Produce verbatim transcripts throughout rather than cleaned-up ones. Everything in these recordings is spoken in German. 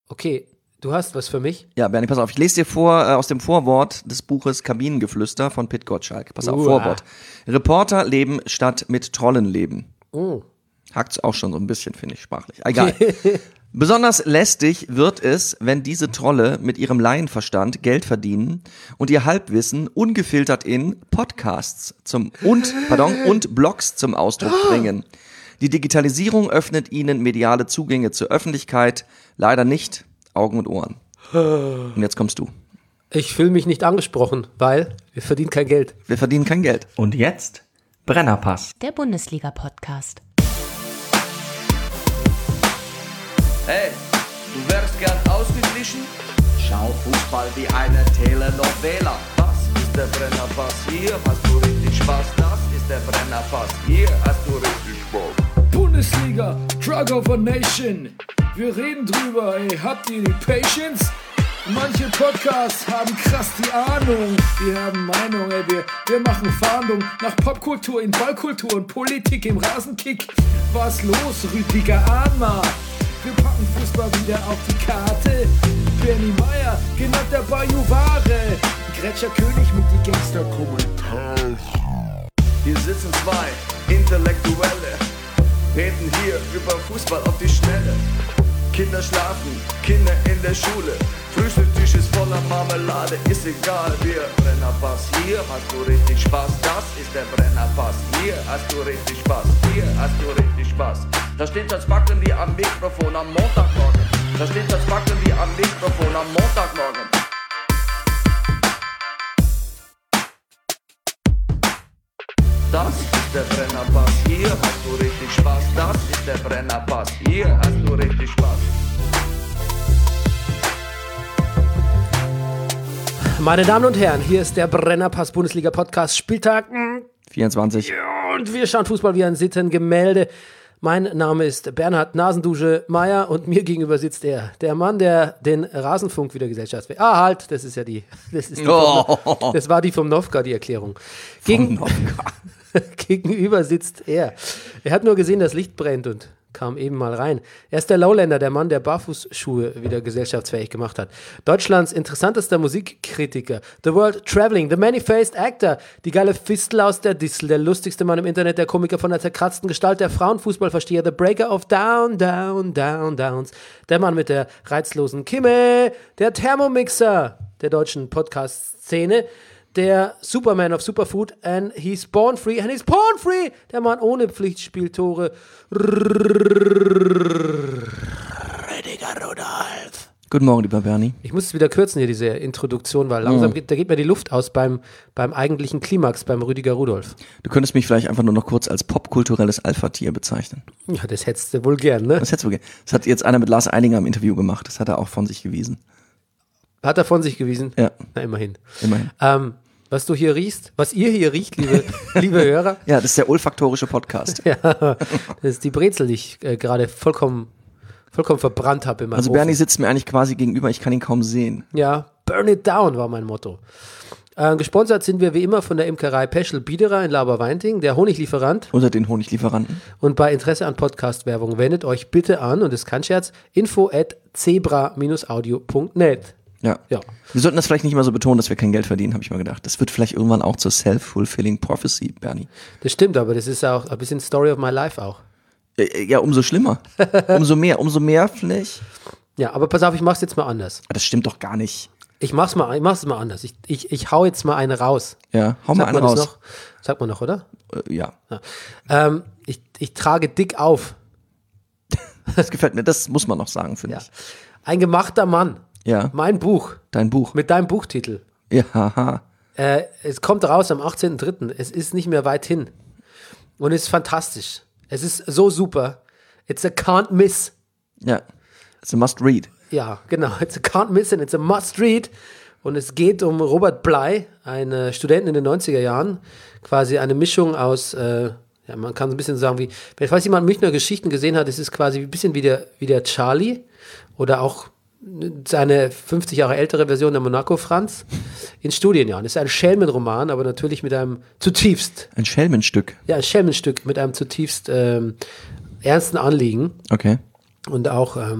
Okay, du hast was für mich? Ja, Bernie, pass auf, ich lese dir vor äh, aus dem Vorwort des Buches Kabinengeflüster von Pit Gottschalk. Pass auf, Uah. Vorwort. Reporter leben statt mit Trollen leben. Oh. Hackt's auch schon so ein bisschen, finde ich, sprachlich. Egal. Besonders lästig wird es, wenn diese Trolle mit ihrem Laienverstand Geld verdienen und ihr Halbwissen ungefiltert in Podcasts zum und, pardon, und Blogs zum Ausdruck bringen. Die Digitalisierung öffnet ihnen mediale Zugänge zur Öffentlichkeit, leider nicht Augen und Ohren. Und jetzt kommst du. Ich fühle mich nicht angesprochen, weil wir verdienen kein Geld. Wir verdienen kein Geld. Und jetzt Brennerpass. Der Bundesliga-Podcast. Hey, du wärst gern ausgeglichen? Schau Fußball wie eine Telenovela. Das ist der Brennerpass, hier hast du richtig Spaß. Das ist der Brennerpass, hier hast du richtig Spaß. Bundesliga, Drug of a Nation. Wir reden drüber, ey, habt ihr die Patience? Manche Podcasts haben krass die Ahnung. Wir haben Meinung, ey, wir, wir machen Fahndung nach Popkultur in Ballkultur und Politik im Rasenkick. Was los, Rüdiger Ahnma? Wir packen Fußball wieder auf die Karte. Bernie Meyer, genannt der Bajuware. Gretscher König mit die Gangster-Kommentare. Hier sitzen zwei Intellektuelle, reden hier über Fußball auf die Schnelle. Kinder schlafen, Kinder in der Schule. Frühstückstisch ist voller Marmelade, ist egal, wir Brennerpass. Hier hast du richtig Spaß, das ist der Brennerpass. Hier hast du richtig Spaß, hier hast du richtig Spaß. Da steht das Backen wie am Mikrofon am Montagmorgen. Da steht das Backen wie am Mikrofon am Montagmorgen. Das ist der Brennerpass, hier hast du richtig Spaß. Das ist der Brennerpass, hier hast du richtig Spaß. Meine Damen und Herren, hier ist der Brennerpass Bundesliga Podcast Spieltag vierundzwanzig. und wir schauen Fußball wie ein Sittengemälde. Mein Name ist Bernhard Nasendusche Meyer und mir gegenüber sitzt er, der Mann, der den Rasenfunk wieder Gesellschaftsfähig. Ah, halt, das ist ja die, das ist die Oh. vom, das war die vom Novka, die Erklärung. Gegen, gegenüber sitzt er. Er hat nur gesehen, das Licht brennt und kam eben mal rein. Er ist der Lowlander, der Mann, der Barfußschuhe wieder gesellschaftsfähig gemacht hat. Deutschlands interessantester Musikkritiker, The World Traveling, The Many-Faced Actor, die geile Fistel aus der Distel, der lustigste Mann im Internet, der Komiker von der zerkratzten Gestalt, der Frauenfußballversteher, The Breaker of Down, Down, Down, Downs, der Mann mit der reizlosen Kimme, der Thermomixer der deutschen Podcast-Szene, der Superman of Superfood, and he's born free, and he's porn free, der Mann ohne Pflichtspieltore, Rüdiger Rudolph. Guten Morgen, lieber Bernie. Ich muss es wieder kürzen hier, diese Introduktion, weil langsam Mhm. geht, da geht mir die Luft aus beim, beim eigentlichen Klimax, beim Rüdiger Rudolph. Du könntest mich vielleicht einfach nur noch kurz als popkulturelles Alpha-Tier bezeichnen. Ja, das hättest du wohl gern, ne? Das hättest du gern. Das hat jetzt einer mit Lars Eidinger im Interview gemacht. Das hat er auch von sich gewiesen. Hat er von sich gewiesen? Ja. Na, immerhin. Immerhin. Ähm, was du hier riechst, was ihr hier riecht, liebe, liebe Hörer, Ja, das ist der olfaktorische Podcast. ja, das ist die Brezel, die ich äh, gerade vollkommen, vollkommen verbrannt habe in meinem Also Ofen. Bernie sitzt mir eigentlich quasi gegenüber, ich kann ihn kaum sehen. Ja, burn it down war mein Motto. Äh, gesponsert sind wir wie immer von der Imkerei Peschel Biederer in Laberweinting, der Honiglieferant. Unter den Honiglieferanten. Und bei Interesse an Podcast-Werbung wendet euch bitte an, und das ist kein Scherz, info at zebra audio punkt net. Ja. Ja. Wir sollten das vielleicht nicht mal so betonen, dass wir kein Geld verdienen, habe ich mal gedacht. Das wird vielleicht irgendwann auch zur self-fulfilling prophecy, Bernie. Das stimmt, aber das ist auch ein bisschen Story of my life auch. Ja, ja, umso schlimmer. Umso mehr, umso mehr vielleicht. Ja, aber pass auf, ich mach's jetzt mal anders. Das stimmt doch gar nicht. Ich mach's mal, ich mach's mal anders. Ich, ich, ich hau jetzt mal eine raus. Ja, hau mal Sagt einen man das raus. noch? Sagt man noch, oder? Äh, ja, Ja. Ähm, ich, ich trage dick auf. das gefällt mir. Das muss man noch sagen, finde Ja. ich. Ein gemachter Mann. Ja, Mein Buch. dein Buch. Mit deinem Buchtitel. Ja, haha. Äh, es kommt raus am achtzehnten dritten Es ist nicht mehr weit hin. Und es ist fantastisch. Es ist so super. It's a can't miss. Ja, it's a must read. Ja, genau. It's a can't miss and it's a must read. Und es geht um Robert Blei, einen Studenten in den neunziger Jahren. Quasi eine Mischung aus, äh, ja, man kann so ein bisschen sagen wie, falls jemand Münchner Geschichten gesehen hat, es ist quasi ein bisschen wie der, wie der Charlie oder auch seine fünfzig Jahre ältere Version der Monaco Franz in Studienjahren. Es ist ein Schelmenroman, aber natürlich mit einem zutiefst, Ein Schelmenstück. ja, ein Schelmenstück mit einem zutiefst ähm, ernsten Anliegen Okay. und auch, ähm,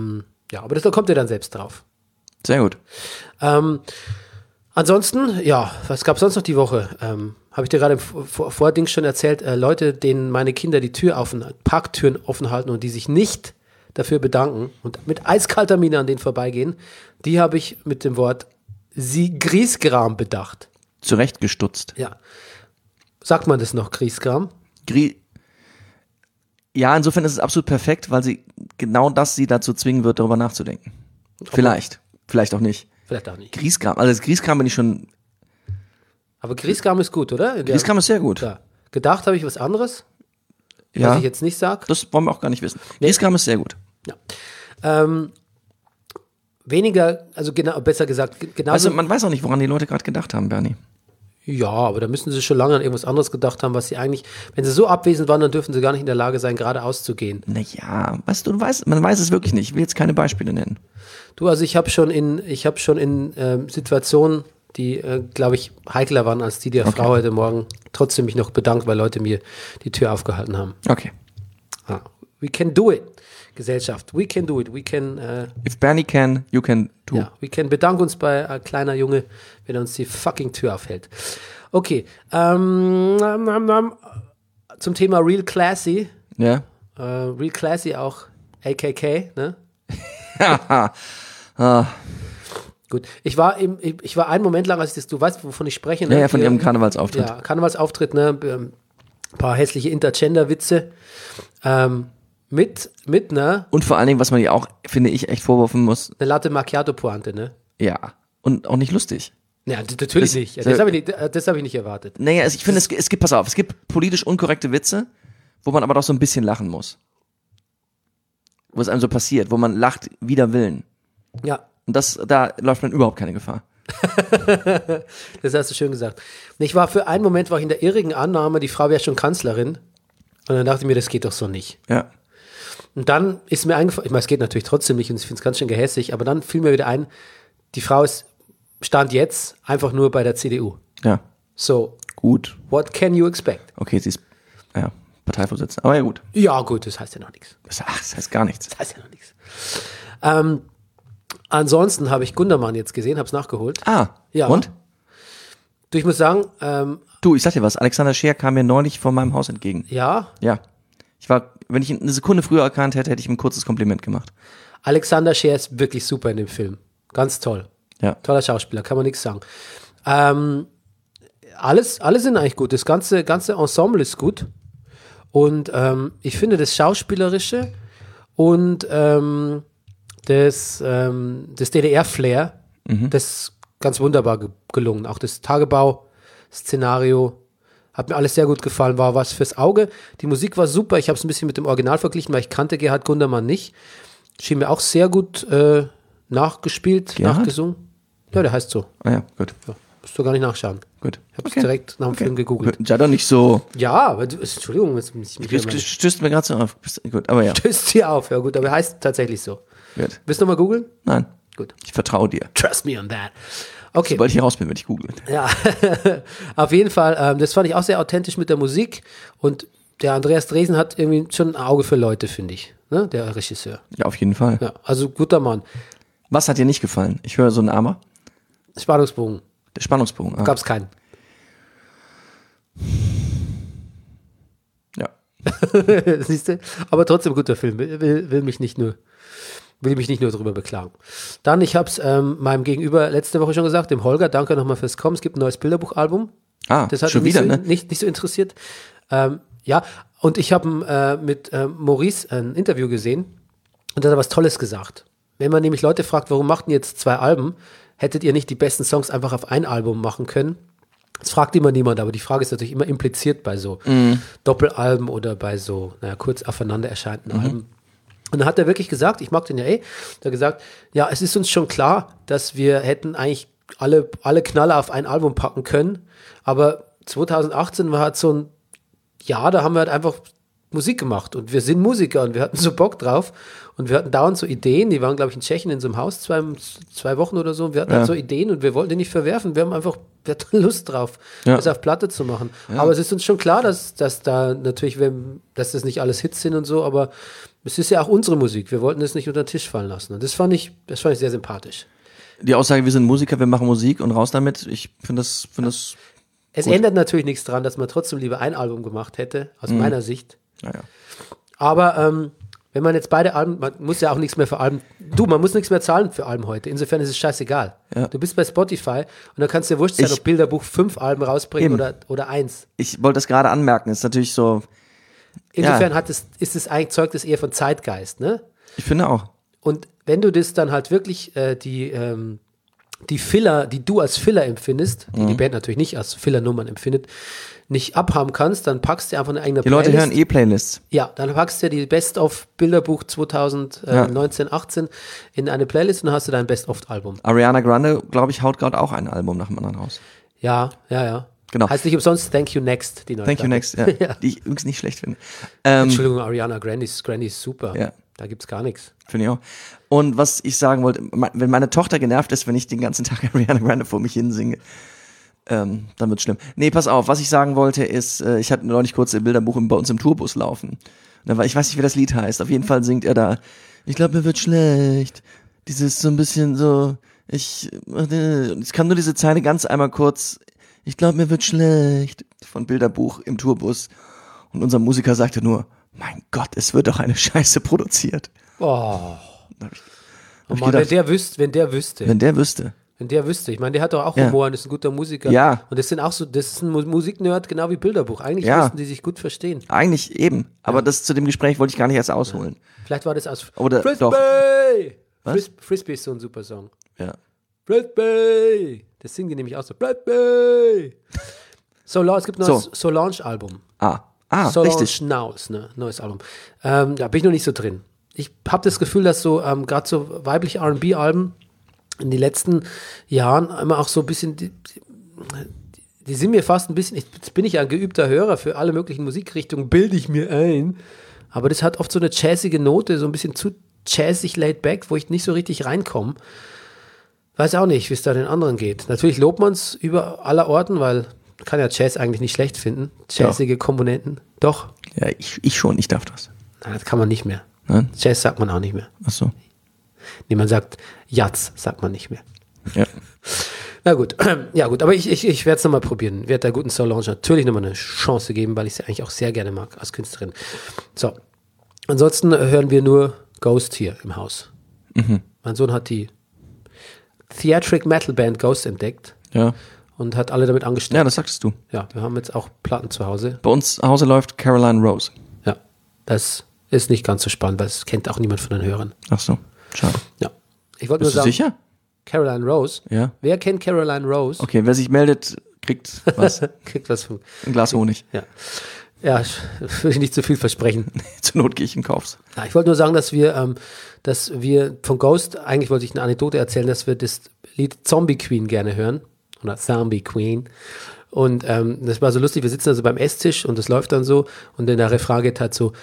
Ja, aber das, da kommt ihr dann selbst drauf. Sehr gut. Ähm, ansonsten, ja, was gab es sonst noch die Woche? Ähm, Habe ich dir gerade im Vor- Vording schon erzählt, äh, Leute, denen meine Kinder die Tür offen, Parktüren offen halten und die sich nicht dafür bedanken und mit eiskalter Miene an denen vorbeigehen, die habe ich mit dem Wort Sie Griesgram bedacht. Zurechtgestutzt. Ja. Sagt man das noch, Griesgram? Grie ja, insofern ist es absolut perfekt, weil sie genau das sie dazu zwingen wird, darüber nachzudenken. Vielleicht. Vielleicht auch nicht. Vielleicht auch nicht. Griesgram. Also das Griesgram bin ich schon. Aber Griesgram ist gut, oder? In der- Griesgram ist sehr gut. Ja. Gedacht habe ich was anderes, Ja. was ich jetzt nicht sage. Das wollen wir auch gar nicht wissen. Griesgram ist sehr gut. Ja. Ähm, weniger, also genau, besser gesagt, ge- genauso. Also man weiß auch nicht, woran die Leute gerade gedacht haben, Bernie. Ja, aber da müssen sie schon lange an irgendwas anderes gedacht haben, was sie eigentlich, wenn sie so abwesend waren, dann dürfen sie gar nicht in der Lage sein, geradeaus zu gehen. Naja, weißt du, du weißt, man weiß es wirklich nicht. Ich will jetzt keine Beispiele nennen. Du, also ich habe schon in, ich habe schon in ähm, Situationen, die, äh, glaube ich, heikler waren als die der Okay. Frau heute Morgen, trotzdem mich noch bedankt, weil Leute mir die Tür aufgehalten haben. Okay. Ah, we can do it, Gesellschaft. We can do it. We can, äh, If Bernie can, you can too. ja, we can. Bedank uns bei ein kleiner Junge, wenn er uns die fucking Tür aufhält. Okay, ähm, ähm, ähm, ähm, zum Thema Real Classy. Ja? Äh, Real Classy auch A K K, ne? ah, Gut, ich war im, ich ich war einen Moment lang, als ich das, du weißt, wovon ich spreche, ne? ja, ja, von Hier- ihrem Karnevalsauftritt. Ja, Karnevalsauftritt, ne? Ähm, Ein paar hässliche Intergender-Witze. Ähm, mit, mit einer Und vor allen Dingen, was man ja auch, finde ich, echt vorwerfen muss, eine Latte Macchiato-Pointe, ne? ja, und auch nicht lustig. Ja, d- natürlich Das- nicht. Ja, so- Das habe ich, nicht- das hab ich nicht erwartet. Naja, also ich finde, es, es gibt, pass auf, es gibt politisch unkorrekte Witze, wo man aber doch so ein bisschen lachen muss. Wo es einem so passiert, wo man lacht wider Willen. Ja, Und das, da läuft man überhaupt keine Gefahr. das hast du schön gesagt. Und ich war für einen Moment war ich in der irrigen Annahme, die Frau wäre schon Kanzlerin. Und dann dachte ich mir, das geht doch so nicht. Ja. Und dann ist mir eingefallen, ich meine, es geht natürlich trotzdem nicht und ich finde es ganz schön gehässig, aber dann fiel mir wieder ein, die Frau ist, stand jetzt einfach nur bei der C D U. Ja. So, Gut. what can you expect? Okay, sie ist, ja, Parteivorsitzende. Aber ja, gut. Ja, gut, das heißt ja noch nichts. Das, ach, das heißt gar nichts. Das heißt ja noch nichts. Ähm, ansonsten habe ich Gundermann jetzt gesehen, habe es nachgeholt. Ah, Ja. und? Du, ich muss sagen, ähm, Du, ich sag dir was, Alexander Scheer kam mir neulich von meinem Haus entgegen. ja, Ja. Ich war, wenn ich ihn eine Sekunde früher erkannt hätte, hätte ich ihm ein kurzes Kompliment gemacht. Alexander Scheer ist wirklich super in dem Film. Ganz toll. Ja. Toller Schauspieler, kann man nichts sagen. Ähm, alles, alle sind eigentlich gut. Das ganze, ganze Ensemble ist gut. Und ähm, ich finde das Schauspielerische und ähm, das, ähm, das D D R-Flair, das ist ganz wunderbar ge gelungen. Auch das Tagebau-Szenario hat mir alles sehr gut gefallen, war was fürs Auge. Die Musik war super. Ich habe es ein bisschen mit dem Original verglichen, weil ich kannte Gerhard Gundermann nicht. Schien mir auch sehr gut äh, nachgespielt, Gerhard? nachgesungen. Ja, der heißt so. Ah ja, gut. Ja, musst du gar nicht nachschauen. Gut. Ich habe es direkt nach dem Film gegoogelt. Ja, doch nicht so. Ja, aber du, Entschuldigung, jetzt muss ich mich Du hier stößt mir gerade so auf. Bist- Gut, aber ja. stößt hier auf. Ja gut, aber er heißt tatsächlich so. Gut. Willst du nochmal googeln? Nein. Gut. Ich vertraue dir. Trust me on that. Okay. Sobald ich hier raus bin, werde ich googeln. Ja, auf jeden Fall, ähm, das fand ich auch sehr authentisch mit der Musik und der Andreas Dresen hat irgendwie schon ein Auge für Leute, finde ich, ne? Der Regisseur. Ja, auf jeden Fall. Ja, also guter Mann. Was hat dir nicht gefallen? Ich höre so einen Aber. Spannungsbogen, Der Spannungsbogen. Ah. gab's keinen. Ja. Siehst du? Aber trotzdem guter Film, will, will, will mich nicht nur will mich nicht nur drüber beklagen. Dann, ich habe es ähm, meinem Gegenüber letzte Woche schon gesagt, dem Holger, danke nochmal fürs Kommen, es gibt ein neues Bilderbuchalbum. Ah, Das hat schon ihn nicht, wieder, so, ne? nicht, nicht so interessiert. Ähm, ja, und ich habe äh, mit äh, Maurice ein Interview gesehen und da hat er was Tolles gesagt. Wenn man nämlich Leute fragt, warum macht ihr jetzt zwei Alben, hättet ihr nicht die besten Songs einfach auf ein Album machen können? Das fragt immer niemand, aber die Frage ist natürlich immer impliziert bei so Mhm. Doppelalben oder bei so, naja, kurz aufeinander erscheinenden Mhm. Alben. Und dann hat er wirklich gesagt, ich mag den ja eh, der hat gesagt, ja, es ist uns schon klar, dass wir hätten eigentlich alle, alle Knaller auf ein Album packen können, aber zwanzig achtzehn war halt so ein Jahr, da haben wir halt einfach Musik gemacht und wir sind Musiker und wir hatten so Bock drauf und wir hatten dauernd so Ideen, die waren, glaube ich, in Tschechien in so einem Haus zwei, zwei Wochen oder so und wir hatten Ja. halt so Ideen und wir wollten die nicht verwerfen, wir haben einfach wir hatten Lust drauf, Ja. das auf Platte zu machen. Aber es ist uns schon klar, dass, dass da natürlich, wenn, dass das nicht alles Hits sind und so, aber Es ist ja auch unsere Musik. Wir wollten es nicht unter den Tisch fallen lassen. Und das fand ich, das fand ich sehr sympathisch. Die Aussage, wir sind Musiker, wir machen Musik und raus damit, ich finde das, finde das Es gut. ändert natürlich nichts daran, dass man trotzdem lieber ein Album gemacht hätte, aus Mhm. meiner Sicht. Naja. Aber ähm, wenn man jetzt beide Alben, man muss ja auch nichts mehr für Alben, du, man muss nichts mehr zahlen für Alben heute. Insofern ist es scheißegal. Ja. Du bist bei Spotify und dann kannst dir wurscht sein, Ich- ob Bilderbuch fünf Alben rausbringen Eben. oder, oder eins. Ich wollte das gerade anmerken, ist natürlich so, Insofern Ja. hat es, ist es eigentlich, zeugt es eher von Zeitgeist, ne? ich finde auch. Und wenn du das dann halt wirklich, äh, die, ähm, die Filler, die du als Filler empfindest, die Mhm. die Band natürlich nicht als Fillernummern empfindet, nicht abhaben kannst, dann packst du einfach eine eigene Die Leute Playlist. hören eh Playlists. Ja, dann packst du die Best-of-Bilderbuch zwanzig neunzehn, achtzehn in eine Playlist und dann hast du dein Best-of-Album. Ariana Grande, glaube ich, haut gerade auch ein Album nach dem anderen raus. Ja, ja, ja. Genau. Heißt nicht umsonst Thank You Next, die neue Thank you Platte. next, ja, Ja. die ich übrigens nicht schlecht finde. Ähm, Entschuldigung, Ariana Grande ist, Grande ist super. Ja. Da gibt's gar nichts. Finde ich auch. Und was ich sagen wollte, me- wenn meine Tochter genervt ist, wenn ich den ganzen Tag Ariana Grande vor mich hinsinge, ähm, dann wird's schlimm. Nee, pass auf, was ich sagen wollte ist, äh, ich hatte neulich kurz ein Bilderbuch im- bei uns im Tourbus laufen. Und dann war, ich weiß nicht, wie das Lied heißt, auf jeden Fall singt er da, ich glaube, mir wird schlecht. Dieses so ein bisschen so, ich, äh, ich kann nur diese Zeile ganz einmal kurz, ich glaube, mir wird schlecht, von Bilderbuch im Tourbus. Und unser Musiker sagte nur, mein Gott, es wird doch eine Scheiße produziert. Oh, Da hab ich, oh hab ich Mann, wenn gedacht, der wüsste, wenn der wüsste, wenn der wüsste. wenn der wüsste. Ich meine, der hat doch auch Ja. Humor und ist ein guter Musiker. Ja. Und das sind auch so, das ist ein Mu- Musiknerd, genau wie Bilderbuch. Eigentlich Ja. müssten die sich gut verstehen. Eigentlich eben. Aber das zu dem Gespräch wollte ich gar nicht erst ausholen. Vielleicht war das aus Oder Frisbee! doch. Was? Fris Frisbee ist so ein super Song. Ja. Frisbee! Das singen die nämlich auch so. Frisbee! Solange, es gibt noch So. das Solange-Album. Ah. Ah, Solange richtig. Naus, ne? Neues Album. Ähm, da bin ich noch nicht so drin. Ich habe das Gefühl, dass so ähm, gerade so weibliche R und B-Alben in den letzten Jahren immer auch so ein bisschen, die, die, die sind mir fast ein bisschen, ich, jetzt bin ich ja ein geübter Hörer für alle möglichen Musikrichtungen, bilde ich mir ein. Aber das hat oft so eine jazzige Note, so ein bisschen zu jazzig laid back, wo ich nicht so richtig reinkomme. Weiß auch nicht, wie es da den anderen geht. Natürlich lobt man es über aller Orten, weil man kann ja Jazz eigentlich nicht schlecht finden. Jazzige Komponenten. Doch. Ja, ich, ich schon, ich darf das. Nein, das kann man nicht mehr. Nein? Jazz sagt man auch nicht mehr. Ach so. Nee, man sagt Jazz, sagt man nicht mehr. Ja. Na gut, ja gut, aber ich, ich, ich werde es nochmal probieren. Werde der guten Solange natürlich nochmal eine Chance geben, weil ich sie eigentlich auch sehr gerne mag als Künstlerin. So, ansonsten hören wir nur Ghost hier im Haus. Mhm. Mein Sohn hat die Theatric Metal Band Ghost entdeckt Ja. und hat alle damit angestellt. Ja, das sagtest du. Ja, wir haben jetzt auch Platten zu Hause. Bei uns zu Hause läuft Caroline Rose. Ja, das ist nicht ganz so spannend, weil das kennt auch niemand von den Hörern. Ach so. Schade. Ja. Ich wollte nur Bist du sagen, sicher? Caroline Rose. Ja. Wer kennt Caroline Rose? Okay, wer sich meldet, kriegt was. Kriegt was von. Ein Glas Honig. Ja. Ja, würde ich nicht zu viel versprechen. Zur Not gehe ich und kauf's. Ja, ich wollte nur sagen, dass wir, ähm, dass wir von Ghost, eigentlich wollte ich eine Anekdote erzählen, dass wir das Lied Zombie Queen gerne hören. Oder Zombie Queen. Und ähm, das war so lustig, wir sitzen also beim Esstisch und das läuft dann so und in der Refrain geht halt so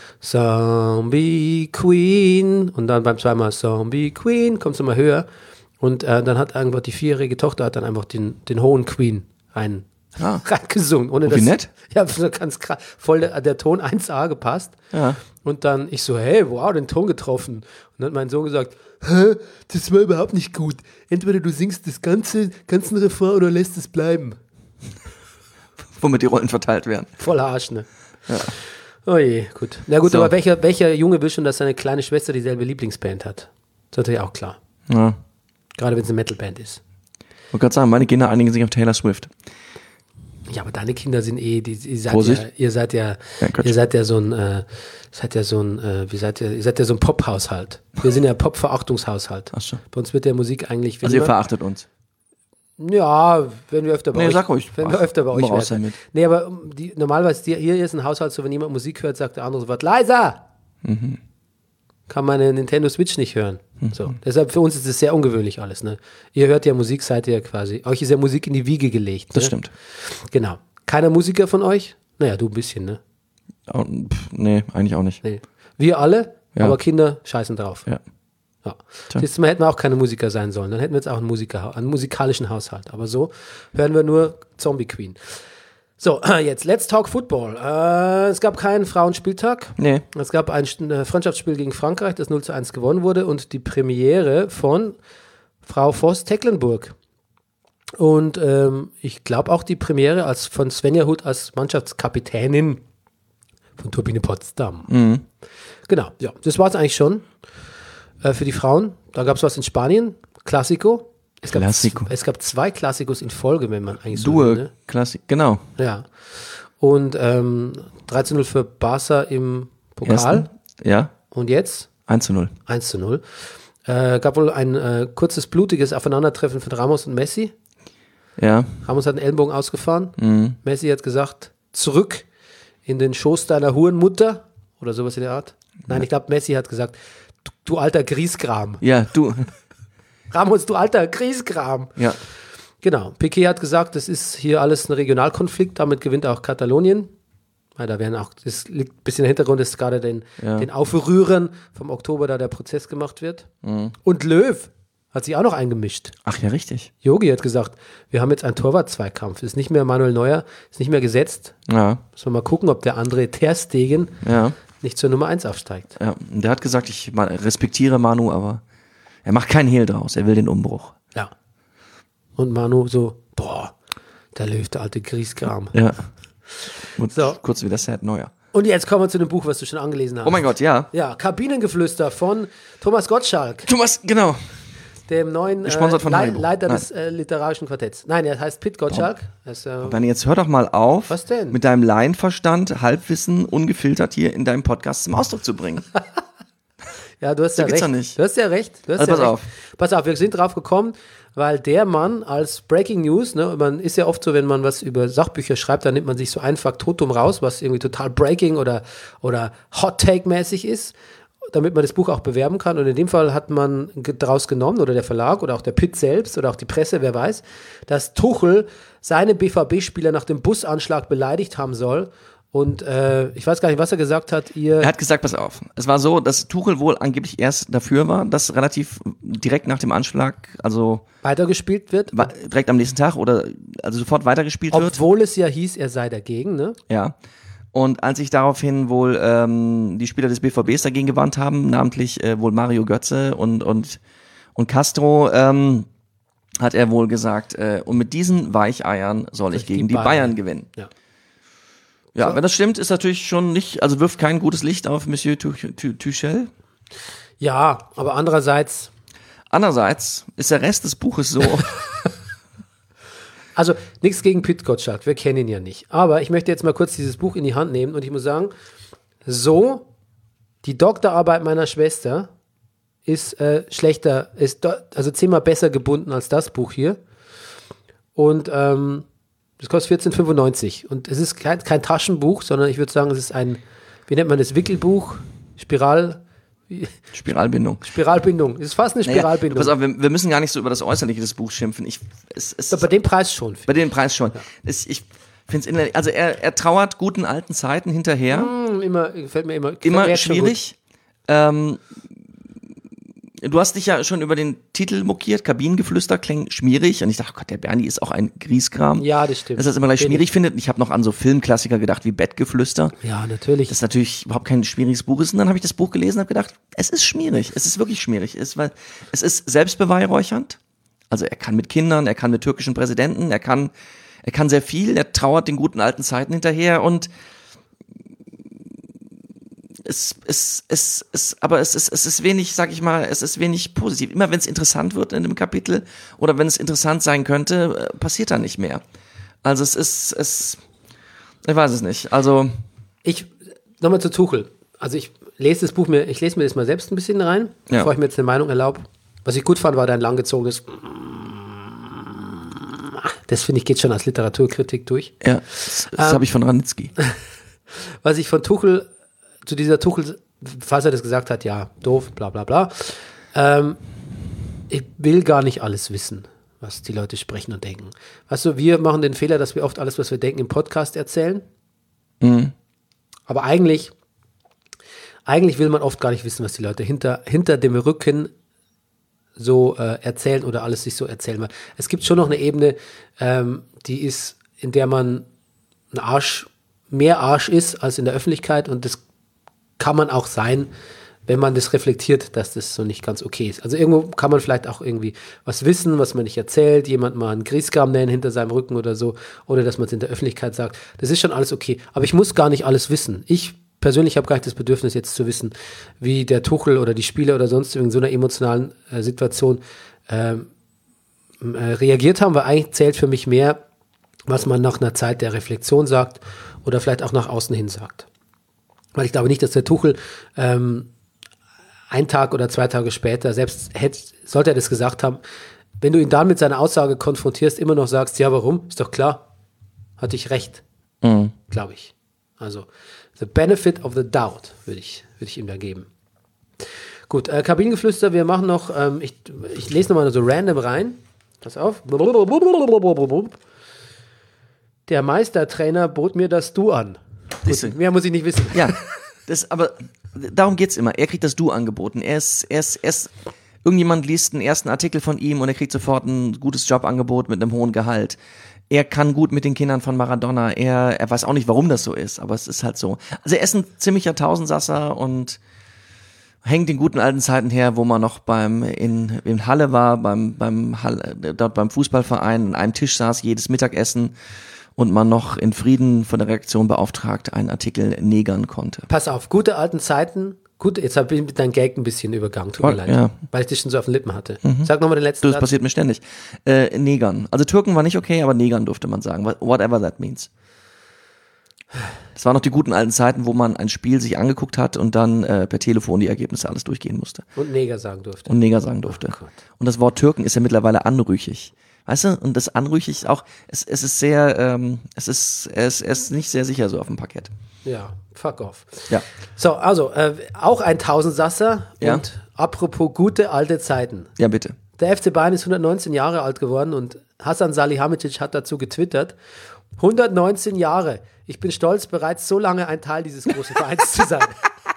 Zombie Queen und dann beim zweimal Zombie Queen kommt es immer höher und äh, dann hat einfach die vierjährige Tochter hat dann einfach den, den hohen Queen rein, Ah. reingesungen. Ohne Oh, wie dass, nett. Ja, so ganz krass, voll der, der Ton eins A gepasst. Ja. Und dann ich so, hey, wow, den Ton getroffen. Und dann hat mein Sohn gesagt, hä, das war überhaupt nicht gut. Entweder du singst das ganze, ganzen Refrain oder lässt es bleiben. Womit die Rollen verteilt werden. Voll Arsch, ne? Ja. Oh je, gut. Na gut, So. aber welcher, welcher Junge will schon, dass seine kleine Schwester dieselbe Lieblingsband hat? Das ist natürlich auch klar. Ja. Gerade wenn es eine Metalband ist. Ich wollte gerade sagen, meine Kinder einigen sich auf Taylor Swift. Ja, aber deine Kinder sind eh, die, ihr seid Vorsicht. ja, ihr seid ja, Ja, Quatsch. ihr seid ja so ein, äh, seid ja so ein, äh, wie seid ihr, ihr seid ja so ein Pop-Haushalt. Wir sind ja Pop-Verachtungshaushalt. Ach so. Bei uns wird der Musik eigentlich, wenn Also ihr immer- verachtet uns. ja, wenn wir öfter bei Nee, euch, sag ruhig. wenn wir öfter bei Immer euch raus wären. damit. Nee, aber um, die, normalerweise, die, hier ist ein Haushalt, so wenn jemand Musik hört, sagt der andere sofort, leiser! Mhm. Kann meine Nintendo Switch nicht hören. So. Deshalb für uns ist es sehr ungewöhnlich alles. Ne? Ihr hört ja Musik, seid ihr quasi, euch ist ja Musik in die Wiege gelegt. Das ne? stimmt. Genau. Keiner Musiker von euch? Naja, du ein bisschen, ne? Oh, pff, nee, eigentlich auch nicht. Nee. Wir alle, Ja. aber Kinder scheißen drauf. Ja. Ja. Tja. Siehst du mal, hätten wir auch keine Musiker sein sollen. Dann hätten wir jetzt auch einen, Musiker, einen musikalischen Haushalt. Aber so hören wir nur Zombie Queen. So, jetzt Let's Talk Football. Äh, es gab keinen Frauenspieltag. Nee. Es gab ein äh, Freundschaftsspiel gegen Frankreich, das null zu eins gewonnen wurde und die Premiere von Frau Voss-Tecklenburg. Und ähm, ich glaube auch die Premiere als von Svenja Huth als Mannschaftskapitänin von Turbine Potsdam. Mhm. Genau, ja, das war es eigentlich schon äh, für die Frauen. Da gab es was in Spanien, Classico. Es gab, Classico. z- es gab zwei Klassikos in Folge, wenn man eigentlich so will, Due, ne? Klassik, genau. Ja. Und ähm, drei zu null für Barca im Pokal. Ersten? Ja, Und jetzt eins zu null. eins zu null. Äh, gab wohl ein äh, kurzes, blutiges Aufeinandertreffen von Ramos und Messi. Ja, Ramos hat einen Ellenbogen ausgefahren. mhm. Messi hat gesagt, zurück in den Schoß deiner Hurenmutter. Oder sowas in der Art. Nein, ich glaube, Messi hat gesagt, du, du alter Grieskram. ja, du, Ramos, du alter Grieskram. ja, Genau. Piqué hat gesagt, das ist hier alles ein Regionalkonflikt, damit gewinnt auch Katalonien. Ja, da werden auch, das liegt ein bisschen im Hintergrund, ist gerade den, Ja. den Aufrührern vom Oktober, da der Prozess gemacht wird. Mhm. Und Löw hat sich auch noch eingemischt. ach ja, richtig. Yogi hat gesagt, wir haben jetzt einen Torwart-Zweikampf. Ist nicht mehr Manuel Neuer, ist nicht mehr gesetzt. Ja, Müssen wir mal gucken, ob der André Ter Stegen ja, nicht zur Nummer eins aufsteigt. ja. Und der hat gesagt, ich ma- respektiere Manu, aber er macht keinen Hehl draus, er will den Umbruch. Ja. Und Manu so, boah, der Löw, der alte Grieskram. Ja. Und So. kurz wieder Sad Neuer. Und jetzt kommen wir zu dem Buch, was du schon angelesen hast. Oh mein Gott, ja. Ja, Kabinengeflüster von Thomas Gottschalk, Thomas, genau. dem neuen äh, Gesponsert von Lei- Haribo. Leiter Nein. des äh, literarischen Quartetts. Nein, er heißt Pitt Gottschalk. Er ist, äh, Dann jetzt hör doch mal auf, Was denn? mit deinem Laienverstand, Halbwissen, ungefiltert hier in deinem Podcast zum Ausdruck zu bringen. ja, du hast ja gibt's recht. doch nicht. Du hast ja recht. Du hast Also ja pass recht. auf. Pass auf, wir sind drauf gekommen, weil der Mann als Breaking News, ne, man ist ja oft so, wenn man was über Sachbücher schreibt, dann nimmt man sich so ein Faktotum raus, was irgendwie total Breaking oder, oder Hot-Take-mäßig ist, damit man das Buch auch bewerben kann. Und in dem Fall hat man ge- daraus genommen, oder der Verlag oder auch der Pitt selbst oder auch die Presse, wer weiß, dass Tuchel seine B V B-Spieler nach dem Busanschlag beleidigt haben soll. Und äh, ich weiß gar nicht, was er gesagt hat. Ihr Er hat gesagt, pass auf, es war so, dass Tuchel wohl angeblich erst dafür war, dass relativ direkt nach dem Anschlag, also weitergespielt wird, wa- direkt am nächsten Tag oder also sofort weitergespielt wird. obwohl es ja hieß, er sei dagegen, ne? Ja. Und als sich daraufhin wohl ähm, die Spieler des B V Bs dagegen gewandt haben, namentlich äh, wohl Mario Götze und und und Castro, ähm, hat er wohl gesagt, äh, und mit diesen Weicheiern soll ich die gegen die Bayern. Bayern gewinnen. Ja. Ja, wenn das stimmt, ist natürlich schon nicht, also wirft kein gutes Licht auf Monsieur Tuch- Tu- Tuchel. Ja, aber andererseits, Andererseits ist der Rest des Buches so, also nichts gegen Pitt Gottschalk, wir kennen ihn ja nicht. Aber ich möchte jetzt mal kurz dieses Buch in die Hand nehmen und ich muss sagen, so, die Doktorarbeit meiner Schwester ist äh, schlechter, ist do- also zehnmal besser gebunden als das Buch hier. Und ähm, das kostet vierzehn fünfundneunzig. Und es ist kein, kein Taschenbuch, sondern ich würde sagen, es ist ein, wie nennt man das, Wickelbuch, Spiral, Spiralbindung. Spiralbindung. Es ist fast eine Naja, Spiralbindung. pass auf, wir, wir müssen gar nicht so über das Äußerliche des Buchs schimpfen. Ich, es, es, Aber bei dem Preis schon. bei dem Preis schon. Es, ich finde es innerlich, also er, er trauert guten alten Zeiten hinterher. Hm, immer, fällt mir immer, gefällt mir Immer jetzt schon gut. schwierig. Ähm, du hast dich ja schon über den Titel mokiert, Kabinengeflüster klingt schmierig. Und ich dachte, oh Gott, der Bernie ist auch ein Grieskram. Ja, das stimmt. Dass er es immer gleich Bin schwierig findet. Ich habe noch an so Filmklassiker gedacht wie Bettgeflüster. Ja, natürlich. Das natürlich überhaupt kein schwieriges Buch ist. Und dann habe ich das Buch gelesen und habe gedacht, es ist schmierig. Es ist wirklich schmierig. Es, weil, es ist selbstbeweihräuchernd. Also er kann mit Kindern, er kann mit türkischen Präsidenten, er kann, er kann sehr viel. Er trauert den guten alten Zeiten hinterher und es, es, es, es, aber es ist, es ist wenig, sag ich mal, es ist wenig positiv. Immer wenn es interessant wird in dem Kapitel oder wenn es interessant sein könnte, äh, passiert da nicht mehr. Also es ist, es, ich weiß es nicht. Also, Ich, nochmal zu Tuchel. Also ich lese das Buch mir, ich lese mir das mal selbst ein bisschen rein, Ja. bevor ich mir jetzt eine Meinung erlaube. Was ich gut fand, war dein langgezogenes. Das finde ich geht schon als Literaturkritik durch. ja, das, das Ähm, habe ich von Ranitzky. Was ich von Tuchel, zu dieser Tuchel, falls er das gesagt hat, ja, doof, bla bla bla. Ähm, ich will gar nicht alles wissen, was die Leute sprechen und denken. Weißt du, wir machen den Fehler, dass wir oft alles, was wir denken, im Podcast erzählen. Aber eigentlich, eigentlich will man oft gar nicht wissen, was die Leute hinter, hinter dem Rücken so äh, erzählen oder alles sich so erzählen. Es gibt schon noch eine Ebene, ähm, die ist, in der man ein Arsch, mehr Arsch ist als in der Öffentlichkeit und das kann man auch sein, wenn man das reflektiert, dass das so nicht ganz okay ist. Also irgendwo kann man vielleicht auch irgendwie was wissen, was man nicht erzählt, jemand mal einen Griesgram nennen hinter seinem Rücken oder so, oder dass man es in der Öffentlichkeit sagt. Das ist schon alles okay. Aber ich muss gar nicht alles wissen. Ich persönlich habe gar nicht das Bedürfnis, jetzt zu wissen, wie der Tuchel oder die Spieler oder sonst in so einer emotionalen äh, Situation ähm, äh, reagiert haben, weil eigentlich zählt für mich mehr, was man nach einer Zeit der Reflexion sagt oder vielleicht auch nach außen hin sagt. Weil ich glaube nicht, dass der Tuchel ähm, ein Tag oder zwei Tage später, selbst hätte, sollte er das gesagt haben, wenn du ihn dann mit seiner Aussage konfrontierst, immer noch sagst, ja, warum? Ist doch klar. Hatte ich recht. Mhm. Glaube ich. Also, the benefit of the doubt würde ich, würde ich ihm da geben. Gut, äh, Kabinengeflüster, wir machen noch, ähm, ich, ich lese nochmal so random rein. Pass auf. Der Meistertrainer bot mir das Du an. Gut, mehr muss ich nicht wissen. Ja, das, aber darum geht's immer. Er kriegt das Du angeboten. Er ist, er ist, er ist, irgendjemand liest einen ersten Artikel von ihm und er kriegt sofort ein gutes Jobangebot mit einem hohen Gehalt. Er kann gut mit den Kindern von Maradona. Er, er weiß auch nicht, warum das so ist, aber es ist halt so. Also er ist ein ziemlicher Tausendsasser und hängt in guten alten Zeiten her, wo man noch beim in, in Halle war, beim beim Halle, dort beim Fußballverein an einem Tisch saß, jedes Mittagessen und man noch in Frieden von der Redaktion beauftragt einen Artikel negern konnte. Pass auf, gute alten Zeiten. Gut, jetzt habe ich mit deinem Gag ein bisschen übergangen, tut mir leid, ja. Weil ich dich schon so auf den Lippen hatte. Mhm. Sag nochmal den letzten Du, das Satz. passiert mir ständig. Äh, negern. Also Türken war nicht okay, aber negern durfte man sagen. Whatever that means. Das waren noch die guten alten Zeiten, wo man ein Spiel sich angeguckt hat und dann äh, per Telefon die Ergebnisse alles durchgehen musste. Und Neger sagen durfte. Und Neger sagen durfte. Oh und das Wort Türken ist ja mittlerweile anrüchig. Weißt du? Und das anrüchig ist auch, es, es ist sehr, ähm, es ist, es, es ist nicht sehr sicher so auf dem Parkett. Ja, fuck off. Ja. So, also, äh, auch ein Tausendsasser Ja. und apropos gute alte Zeiten. Ja, bitte. Der F C Bayern ist hundertneunzehn Jahre alt geworden und Hasan Salihamidzic hat dazu getwittert, hundertneunzehn Jahre. Ich bin stolz, bereits so lange ein Teil dieses großen Vereins zu sein.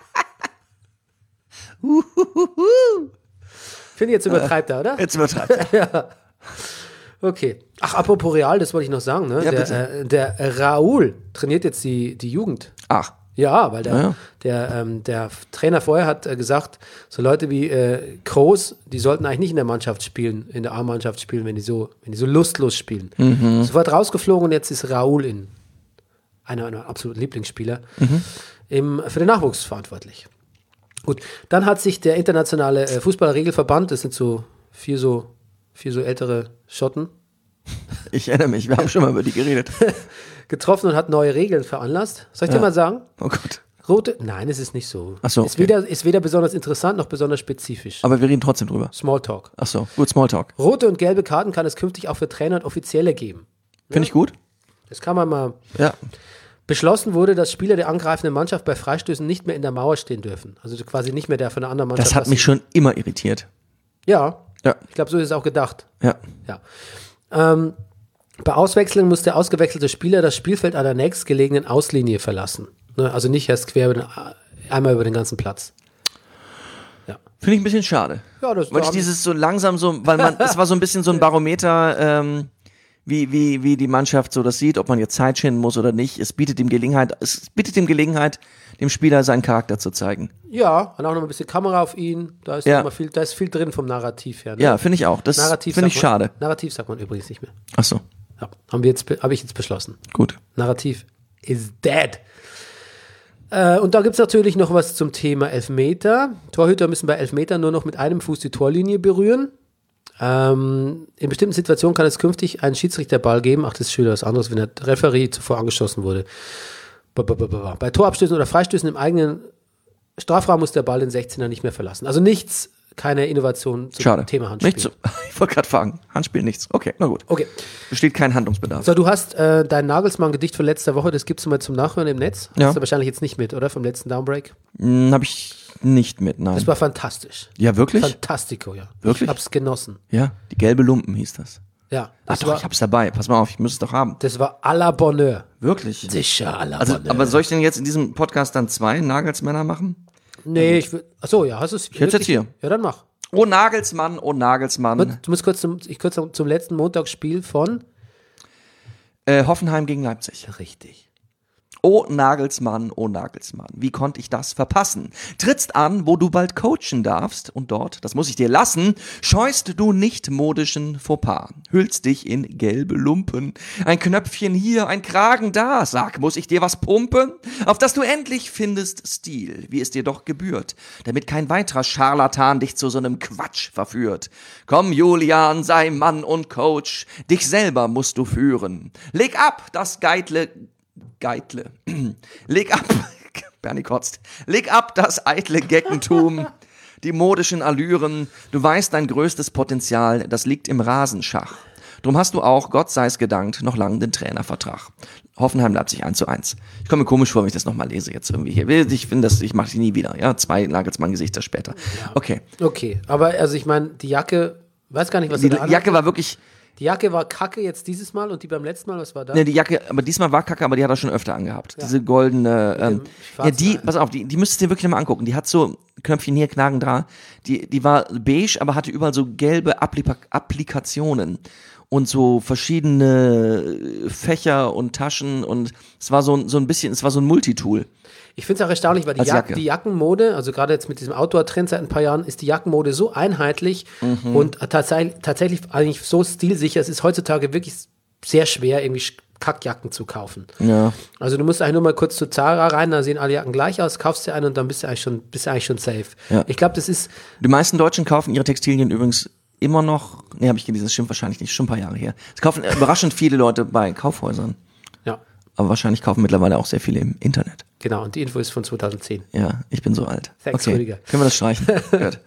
Finde ich, jetzt übertreibt er, oder? Jetzt übertreibt er. Ja. Okay. Ach, apropos Real, das wollte ich noch sagen. Ne? Ja, der, bitte. äh, der Raúl trainiert jetzt die, die Jugend. Ach. Ja, weil der, Ja, ja. Der, ähm, der Trainer vorher hat äh, gesagt, so Leute wie äh, Kroos, die sollten eigentlich nicht in der Mannschaft spielen, in der A-Mannschaft spielen, wenn die so, wenn die so lustlos spielen. Mhm. Sofort rausgeflogen und jetzt ist Raúl in einer meiner absoluten Lieblingsspieler Mhm. im, für den Nachwuchs verantwortlich. Gut, dann hat sich der internationale äh, Fußballregelverband, das sind so vier so vier so ältere Schotten, Ich erinnere mich, wir haben schon mal über die geredet. getroffen und hat neue Regeln veranlasst. Soll ich Ja. dir mal sagen? Oh Gott. Rote, nein, es ist nicht so. Ach so, Ist, okay. weder, ist weder besonders interessant noch besonders spezifisch. Aber wir reden trotzdem drüber. Smalltalk. Ach so, gut, Smalltalk. Rote und gelbe Karten kann es künftig auch für Trainer und Offizielle geben. Finde ich gut. Das kann man mal. Ja. Beschlossen wurde, dass Spieler der angreifenden Mannschaft bei Freistößen nicht mehr in der Mauer stehen dürfen. Also quasi nicht mehr der von einer anderen Mannschaft. Das hat mich schon immer irritiert. Ja, Ja. ich glaube, so ist es auch gedacht. Ja. Ja. Ähm, bei Auswechslung muss der ausgewechselte Spieler das Spielfeld an der nächstgelegenen Auslinie verlassen. Ne? Also nicht erst quer über den, einmal über den ganzen Platz. Ja. Finde ich ein bisschen schade. Ja, das Weil ich haben- dieses so langsam so, weil man, es war so ein bisschen so ein Barometer, ähm, wie, wie, wie die Mannschaft so das sieht, ob man jetzt Zeit schinden muss oder nicht. Es bietet ihm Gelegenheit, es bietet ihm Gelegenheit, dem Spieler seinen Charakter zu zeigen. Ja, und auch noch ein bisschen Kamera auf ihn. Da ist, Ja. noch mal viel, da ist viel drin vom Narrativ her. Ne? Ja, finde ich auch. Das Narrativ finde ich sagt man- schade. Narrativ sagt man übrigens nicht mehr. Ach so, Ja, haben wir jetzt, be- habe ich jetzt beschlossen. gut. Narrativ is dead. Äh, und da gibt es natürlich noch was zum Thema Elfmeter. Torhüter müssen bei Elfmetern nur noch mit einem Fuß die Torlinie berühren. Ähm, in bestimmten Situationen kann es künftig einen Schiedsrichterball geben. Ach, das ist schon wieder was anderes, wenn der Referee zuvor angeschossen wurde. Ba, ba, ba, ba, ba. Bei Torabstößen oder Freistößen im eigenen Strafraum muss der Ball den sechzehner nicht mehr verlassen. Also nichts, keine Innovation zum Schade. Thema Handspiel. Nicht so, ich wollte gerade fragen. Handspiel nichts. Okay, na gut. Okay. Besteht kein Handlungsbedarf. So, du hast äh, dein Nagelsmann-Gedicht von letzter Woche, das gibt's mal zum Nachhören im Netz. Ja. Hast du wahrscheinlich jetzt nicht mit, oder? Vom letzten Downbreak. Hm, habe ich nicht mit, nein. Das war fantastisch. Ja, wirklich? Fantastico, ja. Wirklich? Ich hab's genossen. Ja, die gelbe Lumpen hieß das. Ja. Ach Das doch, war, ich hab's dabei. Pass mal auf, ich muss es doch haben. das war à la Bonheur. Wirklich? Sicher à la Also, Bonheur. aber soll ich denn jetzt in diesem Podcast dann zwei Nagelsmänner machen? Nee, ich will. Achso, ja, hast du es? Ich hätt's jetzt hier. Ja, dann mach. Oh Nagelsmann, oh Nagelsmann. Du musst kurz zum, ich kurz zum, zum letzten Montagsspiel von. Äh, Hoffenheim gegen Leipzig. Richtig. Oh Nagelsmann, oh Nagelsmann, wie konnte ich das verpassen? Trittst an, wo du bald coachen darfst und dort, das muss ich dir lassen, scheust du nicht modischen Fauxpas, hüllst dich in gelbe Lumpen, ein Knöpfchen hier, ein Kragen da, sag, muss ich dir was pumpen? Auf dass du endlich findest Stil, wie es dir doch gebührt, damit kein weiterer Scharlatan dich zu so einem Quatsch verführt. Komm Julian, sei Mann und Coach, dich selber musst du führen. Leg ab das Geitle... Geitle. Leg ab, Bernie kotzt. Leg ab das eitle Geckentum, die modischen Allüren. Du weißt, dein größtes Potenzial, das liegt im Rasenschach. Drum hast du auch, Gott sei's gedankt, noch lang den Trainervertrag. Hoffenheim Leipzig eins zu eins. Ich komme mir komisch vor, wenn ich das nochmal lese jetzt irgendwie hier. Ich finde das, ich mache die nie wieder. Ja, zwei Nagelsmann-Gesichter später. Okay. Okay, aber also ich meine, die Jacke, weiß gar nicht, was Die da Jacke war wirklich... Die Jacke war kacke jetzt dieses Mal und die beim letzten Mal, was war da? Ne, die Jacke, aber diesmal war kacke, aber die hat er schon öfter angehabt. Ja. Diese goldene, ähm, ja, die, pass auf, die, die müsstest du dir wirklich mal angucken. Die hat so Knöpfchen hier, Knagen da. Die, die war beige, aber hatte überall so gelbe Applika- Applikationen und so verschiedene Fächer und Taschen und es war so, so ein bisschen, es war so ein Multitool. Ich finde es auch erstaunlich, weil die, Als Jack- Jacke. die Jackenmode, also gerade jetzt mit diesem Outdoor-Trend seit ein paar Jahren, ist die Jackenmode so einheitlich Mhm. und tatsächlich, tatsächlich eigentlich so stilsicher. Es ist heutzutage wirklich sehr schwer, irgendwie Kackjacken zu kaufen. Ja. Also du musst eigentlich nur mal kurz zu Zara rein, da sehen alle Jacken gleich aus, kaufst dir eine und dann bist du eigentlich schon, bist du eigentlich schon safe. Ja. Ich glaube, das ist, Die meisten Deutschen kaufen ihre Textilien übrigens immer noch, nee, habe ich gelesen, das stimmt wahrscheinlich nicht, schon ein paar Jahre her. Es kaufen überraschend viele Leute bei Kaufhäusern. ja, Aber wahrscheinlich kaufen mittlerweile auch sehr viele im Internet. genau. Und die Info ist von zweitautzehn. Ja, ich bin so alt. Thanks, okay. Rüdiger. Können wir das streichen? Gut.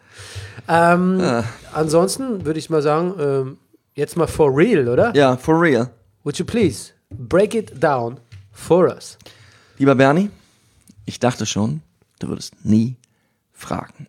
Ähm, Ah. Ansonsten würde ich mal sagen, ähm, jetzt mal for real, oder? Ja, for real. Would you please break it down for us? Lieber Bernie, ich dachte schon, du würdest nie fragen.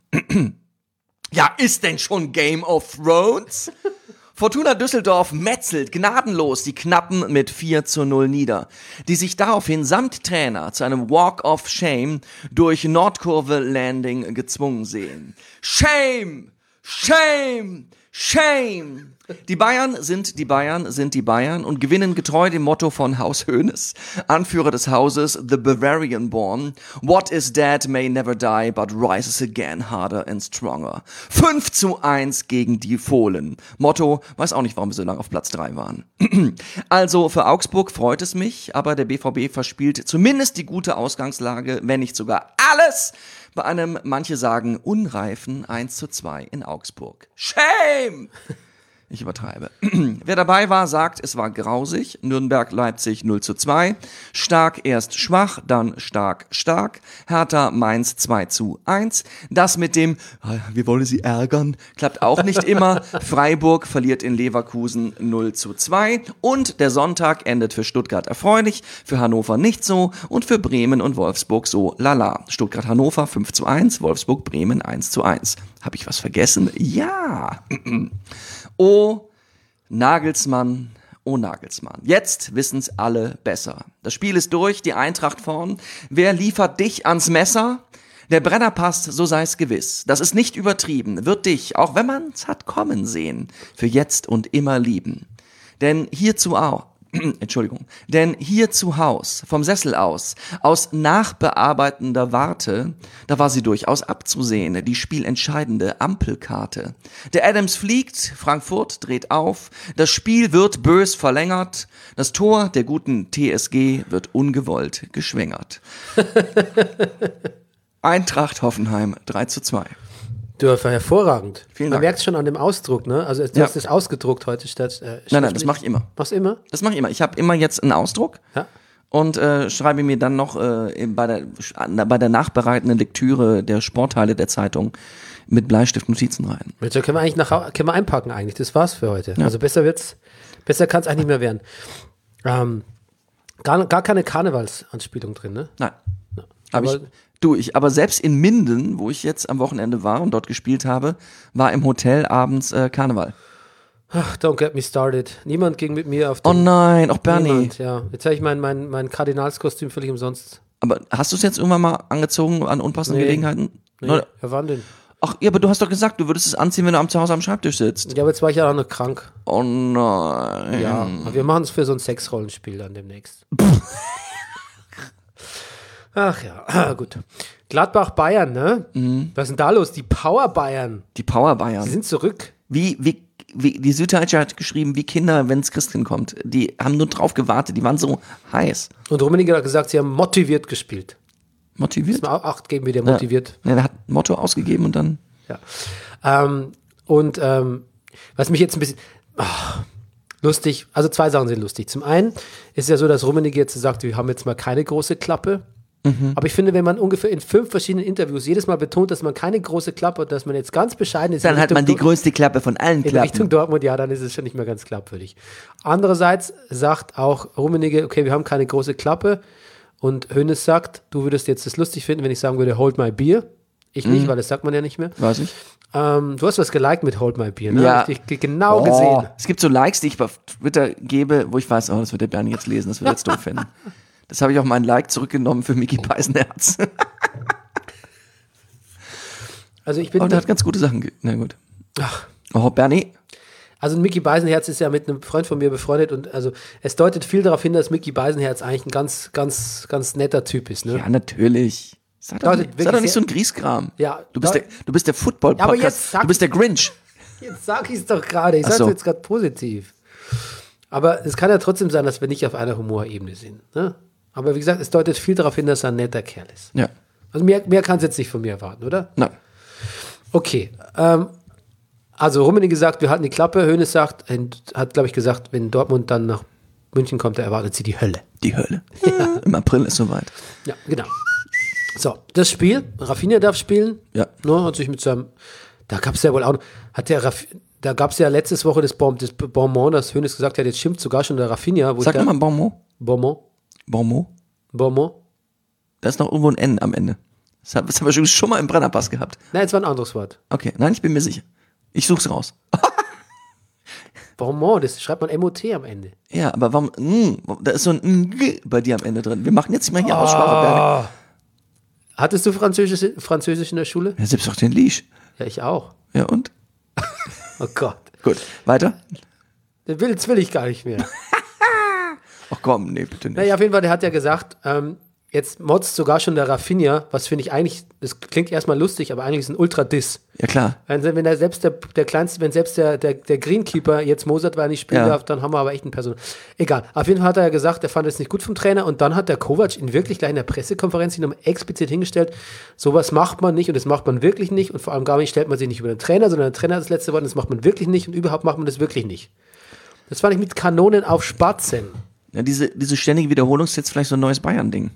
Ja, ist denn schon Game of Thrones? Fortuna Düsseldorf metzelt gnadenlos die Knappen mit vier zu null nieder, die sich daraufhin samt Trainer zu einem Walk of Shame durch Nordkurve Landing gezwungen sehen. Shame! Shame! Shame! Die Bayern sind die Bayern sind die Bayern und gewinnen getreu dem Motto von Haus Hoeneß, Anführer des Hauses, The Bavarian Born. What is dead may never die, but rises again harder and stronger. fünf zu eins gegen die Fohlen. Motto, weiß auch nicht, warum wir so lange auf Platz drei waren. Also für Augsburg freut es mich, aber der B V B verspielt zumindest die gute Ausgangslage, wenn nicht sogar alles, bei einem, manche sagen, unreifen eins zu zwei in Augsburg. Shame! Ich übertreibe. Wer dabei war, sagt, es war grausig. Nürnberg-Leipzig null zu zwei. Stark erst schwach, dann stark stark. Hertha Mainz zwei zu eins. Das mit dem, wir wollen sie ärgern, klappt auch nicht immer. Freiburg verliert in Leverkusen null zu zwei. Und der Sonntag endet für Stuttgart erfreulich, für Hannover nicht so und für Bremen und Wolfsburg so lala. Stuttgart-Hannover fünf zu eins, Wolfsburg-Bremen eins zu eins. Habe ich was vergessen? Ja. Oh Nagelsmann, oh Nagelsmann. Jetzt wissen's alle besser. Das Spiel ist durch, die Eintracht vorn. Wer liefert dich ans Messer? Der Brennerpass, so sei's gewiss. Das ist nicht übertrieben, wird dich, auch wenn man's hat kommen sehen, für jetzt und immer lieben. Denn hierzu auch, Entschuldigung, denn hier zu Haus, vom Sessel aus, aus nachbearbeitender Warte, da war sie durchaus abzusehen, die spielentscheidende Ampelkarte. Der Adams fliegt, Frankfurt dreht auf, das Spiel wird bös verlängert, das Tor der guten T S G wird ungewollt geschwängert. Eintracht Hoffenheim drei zu zwei. Du, war hervorragend. Vielen Man Dank. merkt es schon an dem Ausdruck, ne? Also du Ja. hast es ausgedruckt heute statt. Äh, Nein, nein, das mache ich immer. Machst du immer? Das mache ich immer. Ich habe immer jetzt einen Ausdruck. Ja. Und äh, schreibe mir dann noch äh, bei, der, bei der nachbereitenden Lektüre der Sportteile der Zeitung mit Bleistift Notizen rein. Mensch, da können wir eigentlich nach, Hau- können wir einpacken eigentlich. Das war's für heute. Also besser wird's, besser kann es eigentlich nicht mehr werden. Ähm, gar, gar keine Karnevalsanspielung drin, ne? Nein. Aber Aber- ich, du, ich, aber selbst in Minden, wo ich jetzt am Wochenende war und dort gespielt habe, war im Hotel abends äh, Karneval. Ach, don't get me started. Niemand ging mit mir auf Oh den... nein, auch Bernie. Niemand, ja. Jetzt habe ich mein, mein, mein Kardinalskostüm völlig umsonst. Aber hast du es jetzt irgendwann mal angezogen an unpassenden Nee. Gelegenheiten? Nee, Oder- ja, wann denn? Ach, ja, aber du hast doch gesagt, du würdest es anziehen, wenn du am zu Hause am Schreibtisch sitzt. Ja, aber jetzt war ich ja auch noch krank. Oh nein. Ja, aber wir machen es für so ein Sexrollenspiel dann demnächst. Ach ja, gut. Gladbach-Bayern, ne? Mhm. Was ist denn da los? Die Power-Bayern. Die Power Bayern. Sie sind zurück. Wie, wie, wie, die Süddeutsche hat geschrieben, wie Kinder, wenn es Christkind kommt. Die haben nur drauf gewartet, die waren so heiß. Und Rummenigge hat gesagt, sie haben motiviert gespielt. Motiviert? Mal Acht geben, wie der motiviert. Ja, er hat ein Motto ausgegeben und dann. Ja. Ähm, und ähm, was mich jetzt ein bisschen ach, lustig, also zwei Sachen sind lustig. Zum einen ist es ja so, dass Rummenigge jetzt sagt, wir haben jetzt mal keine große Klappe. Mhm. Aber ich finde, wenn man ungefähr in fünf verschiedenen Interviews jedes Mal betont, dass man keine große Klappe hat, dass man jetzt ganz bescheiden ist. Dann hat man die größte Klappe von allen in Klappen. Richtung Dortmund, ja, dann ist es schon nicht mehr ganz glaubwürdig. Andererseits sagt auch Rummenigge, okay, wir haben keine große Klappe. Und Hoeneß sagt, du würdest jetzt das lustig finden, wenn ich sagen würde, hold my beer. Ich nicht, mhm. weil das sagt man ja nicht mehr. Weiß ich. Ähm, du hast was geliked mit Hold My Beer, ne? Ja. Hab ich dich genau Oh. gesehen. Es gibt so Likes, die ich auf Twitter gebe, wo ich weiß, oh, das wird der Bernie jetzt lesen, das wird er jetzt doof finden. Das habe ich auch meinen Like zurückgenommen für Micky Beisenherz. Also ich bin. Aber der hat ganz gute Sachen. Ge- Na gut. Ach. Oh, Bernie. Also Micky Beisenherz ist ja mit einem Freund von mir befreundet und also es deutet viel darauf hin, dass Micky Beisenherz eigentlich ein ganz, ganz, ganz netter Typ ist, ne? Ja, natürlich. Sei doch, Deutet nicht, sei wirklich doch nicht so ein sehr- Grieskram. Ja, Du bist deut- der, du bist der Ja, aber jetzt Football-Podcast. sag- Du bist der Grinch. Jetzt sag ich es doch gerade. Ich Ach sag's so. jetzt gerade positiv. Aber es kann ja trotzdem sein, dass wir nicht auf einer Humorebene sind, ne? Aber wie gesagt, es deutet viel darauf hin, dass er ein netter Kerl ist. Ja. Also mehr, mehr kann es jetzt nicht von mir erwarten, oder? Nein. Okay, ähm, also Rummenigge sagt, wir halten die Klappe. Hoeneß sagt, hat glaube ich gesagt, wenn Dortmund dann nach München kommt, da erwartet sie die Hölle. Die Hölle. Ja. Im April ist soweit. Ja, genau. So, das Spiel, Rafinha darf spielen. Ja. Ne, hat sich mit seinem, da gab es ja wohl auch, hat der Raff, da gab es ja letztes Woche das, bon, das Bonbon, das Hoeneß gesagt hat, jetzt schimpft sogar schon der Rafinha. Wo Sag ich da, nochmal Bonbon. Bonbon, Bonbon. Bonbon. Da ist noch irgendwo ein N am Ende. Das haben das haben wir schon- schon mal im Brennerpass gehabt. Nein, jetzt war ein anderes Wort. Okay, nein, ich bin mir sicher. Ich such's raus. Bonbon, das schreibt man M O T am Ende. Ja, aber warum, mm, da ist so ein mm bei dir am Ende drin. Wir machen jetzt mal hier Aussprache, Bernie. Hattest du Französisch, Französisch in der Schule? Ja, selbstverständlich. Ja, ich auch. Ja, und? Oh Gott. Gut, weiter? Den will, das will ich gar nicht mehr. Ach komm, nee, bitte nicht. Naja, auf jeden Fall, der hat ja gesagt, ähm, jetzt motzt sogar schon der Rafinha, was finde ich eigentlich, das klingt erstmal lustig, aber eigentlich ist ein Ultra-Diss. Ja, klar. Wenn, wenn der selbst der, der kleinste, wenn selbst der, der, der Greenkeeper jetzt Mozart war nicht spielen Ja. darf, dann haben wir aber echt eine Person. Egal. Auf jeden Fall hat er ja gesagt, er fand es nicht gut vom Trainer und dann hat der Kovac ihn wirklich gleich in der Pressekonferenz ihn nochmal explizit hingestellt, sowas macht man nicht und das macht man wirklich nicht und vor allem gar nicht stellt man sich nicht über den Trainer, sondern der Trainer hat das letzte Wort und das macht man wirklich nicht und überhaupt macht man das wirklich nicht. Das fand ich mit Kanonen auf Spatzen. Ja, diese, diese ständige Wiederholung ist jetzt vielleicht so ein neues Bayern-Ding.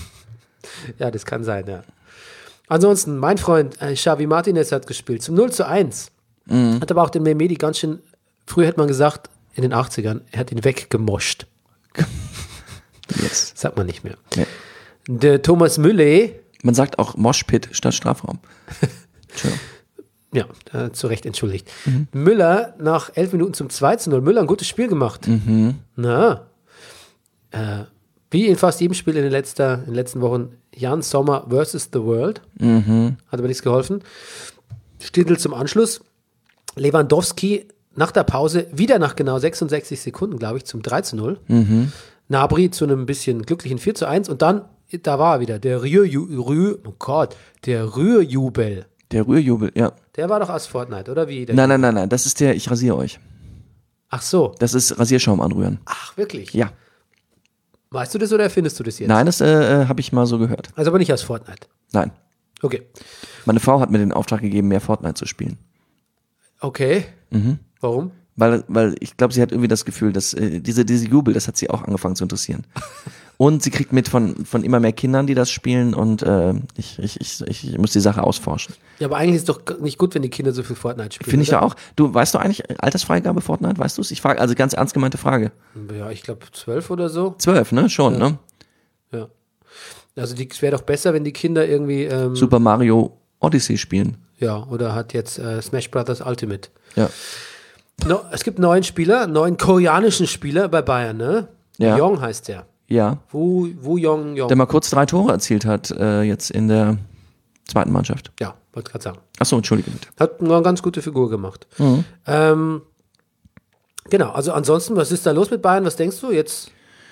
Ja, das kann sein, ja. Ansonsten, mein Freund äh, Xavi Martinez hat gespielt zum null zu eins. Mhm. Hat aber auch den Mehmedi ganz schön, früher hätte man gesagt, in den achtzigern, er hat ihn weggemoscht. Jetzt. Sagt man nicht mehr. Nee. Der Thomas Müller, Man sagt auch Moshpit statt Strafraum. Entschuldigung. ja, äh, zu Recht entschuldigt. Mhm. Müller nach elf Minuten zum zwei zu null. Müller ein gutes Spiel gemacht. Mhm. Na, äh, wie in fast jedem Spiel in den, letzter, in den letzten Wochen, Jan Sommer versus The World. Mhm. Hat aber nichts geholfen. Stindl zum Anschluss. Lewandowski nach der Pause wieder nach genau sechsundsechzig Sekunden, glaube ich, zum drei zu null. Mhm. Nabri zu einem bisschen glücklichen vier zu eins. Und dann, da war er wieder, der Rührju- Rühr, oh Gott, der Rührjubel. Der Rührjubel, ja. Der war doch aus Fortnite, oder wie? Der Nein, nein, nein, nein, das ist der, ich rasiere euch. Ach so. Das ist Rasierschaum anrühren. Ach, wirklich? Ja. Weißt du das oder erfindest du das jetzt? Nein, das äh, habe ich mal so gehört. Also aber nicht aus Fortnite. Nein. Okay. Meine Frau hat mir den Auftrag gegeben, mehr Fortnite zu spielen. Okay. Mhm. Warum? Weil, weil ich glaube, sie hat irgendwie das Gefühl, dass äh, diese, diese Jubel, das hat sie auch angefangen zu interessieren. Und sie kriegt mit von, von immer mehr Kindern, die das spielen und äh, ich, ich, ich, ich muss die Sache ausforschen. Ja, aber eigentlich ist es doch nicht gut, wenn die Kinder so viel Fortnite spielen. Finde ich oder? ja auch. Du, weißt du eigentlich, Altersfreigabe Fortnite, weißt du es? Ich frage, also ganz ernst gemeinte Frage. Ja, ich glaube zwölf oder so. Zwölf, ne? Schon, Ja. ne? Ja. Also die- es wäre doch besser, wenn die Kinder irgendwie, ähm, Super Mario Odyssey spielen. ja, oder hat jetzt äh, Smash Brothers Ultimate. Ja. No, es gibt einen neuen Spieler, einen neuen koreanischen Spieler bei Bayern, ne? Ja. Yong heißt der. Ja. Wu, Wu Yong Yong. Der mal kurz drei Tore erzielt hat, äh, jetzt in der zweiten Mannschaft. Ja, wollte gerade sagen. Achso, entschuldige bitte. Hat eine ganz gute Figur gemacht. Mhm. Ähm, genau, also ansonsten, was ist da los mit Bayern? Was denkst du jetzt?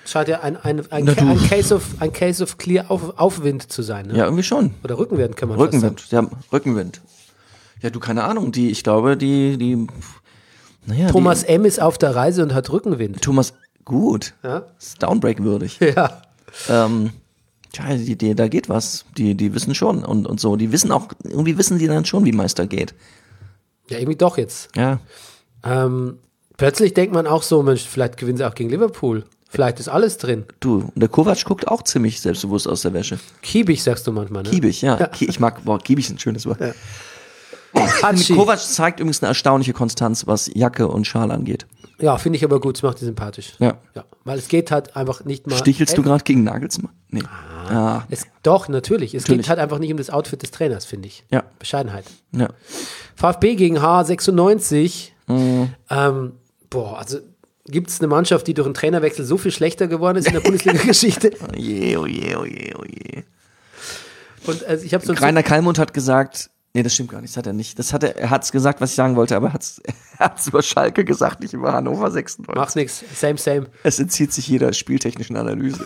scheint ja ein, ein, ein, Na Ca- du. ein, Case, of, ein Case of Clear auf, Aufwind zu sein. Ne? Ja, irgendwie schon. Oder Rückenwind kann man fast Rückenwind, ja, Rückenwind. Ja, du, keine Ahnung, die, ich glaube, die, die, naja, sagen. Thomas die, M. ist auf der Reise und hat Rückenwind. Thomas, gut, Ja. ist Downbreak-würdig. Ja. ähm, tja, die, die, da geht was, die, die wissen schon und, und so, die wissen auch, irgendwie wissen die dann schon, wie Meister geht. ja, irgendwie doch jetzt. Ja, Ähm, plötzlich denkt man auch so, Mensch, vielleicht gewinnen sie auch gegen Liverpool. Vielleicht ist alles drin. du, und der Kovac guckt auch ziemlich selbstbewusst aus der Wäsche. Kiebig, sagst du manchmal, ne? Kiebig, ja. Ki- Ich mag, boah, kiebig ist ein schönes Wort. Ja. Hatschi. Kovac zeigt übrigens eine erstaunliche Konstanz, was Jacke und Schal angeht. Ja, finde ich aber gut, das macht die sympathisch. Ja. Ja, weil es geht halt einfach nicht mal. Stichelst du gerade gegen Nagelsmann? Nee. Ah. Es, doch, natürlich. Es Natürlich. geht halt einfach nicht um das Outfit des Trainers, finde ich. Ja. Bescheidenheit. Ja. VfB gegen H sechsundneunzig. Mhm. Ähm, boah, also gibt es eine Mannschaft, die durch einen Trainerwechsel so viel schlechter geworden ist in der Bundesliga-Geschichte? Oh je, oh je, oh je, oh je. Und also ich habe so ein Rainer Kallmund hat gesagt, nee, das stimmt gar nicht, das hat er nicht. Das hat er, er hat es gesagt, was ich sagen wollte, aber er hat es über Schalke gesagt, nicht über Hannover sechsundneunzig. Macht nichts, same, same. Es entzieht sich jeder spieltechnischen Analyse.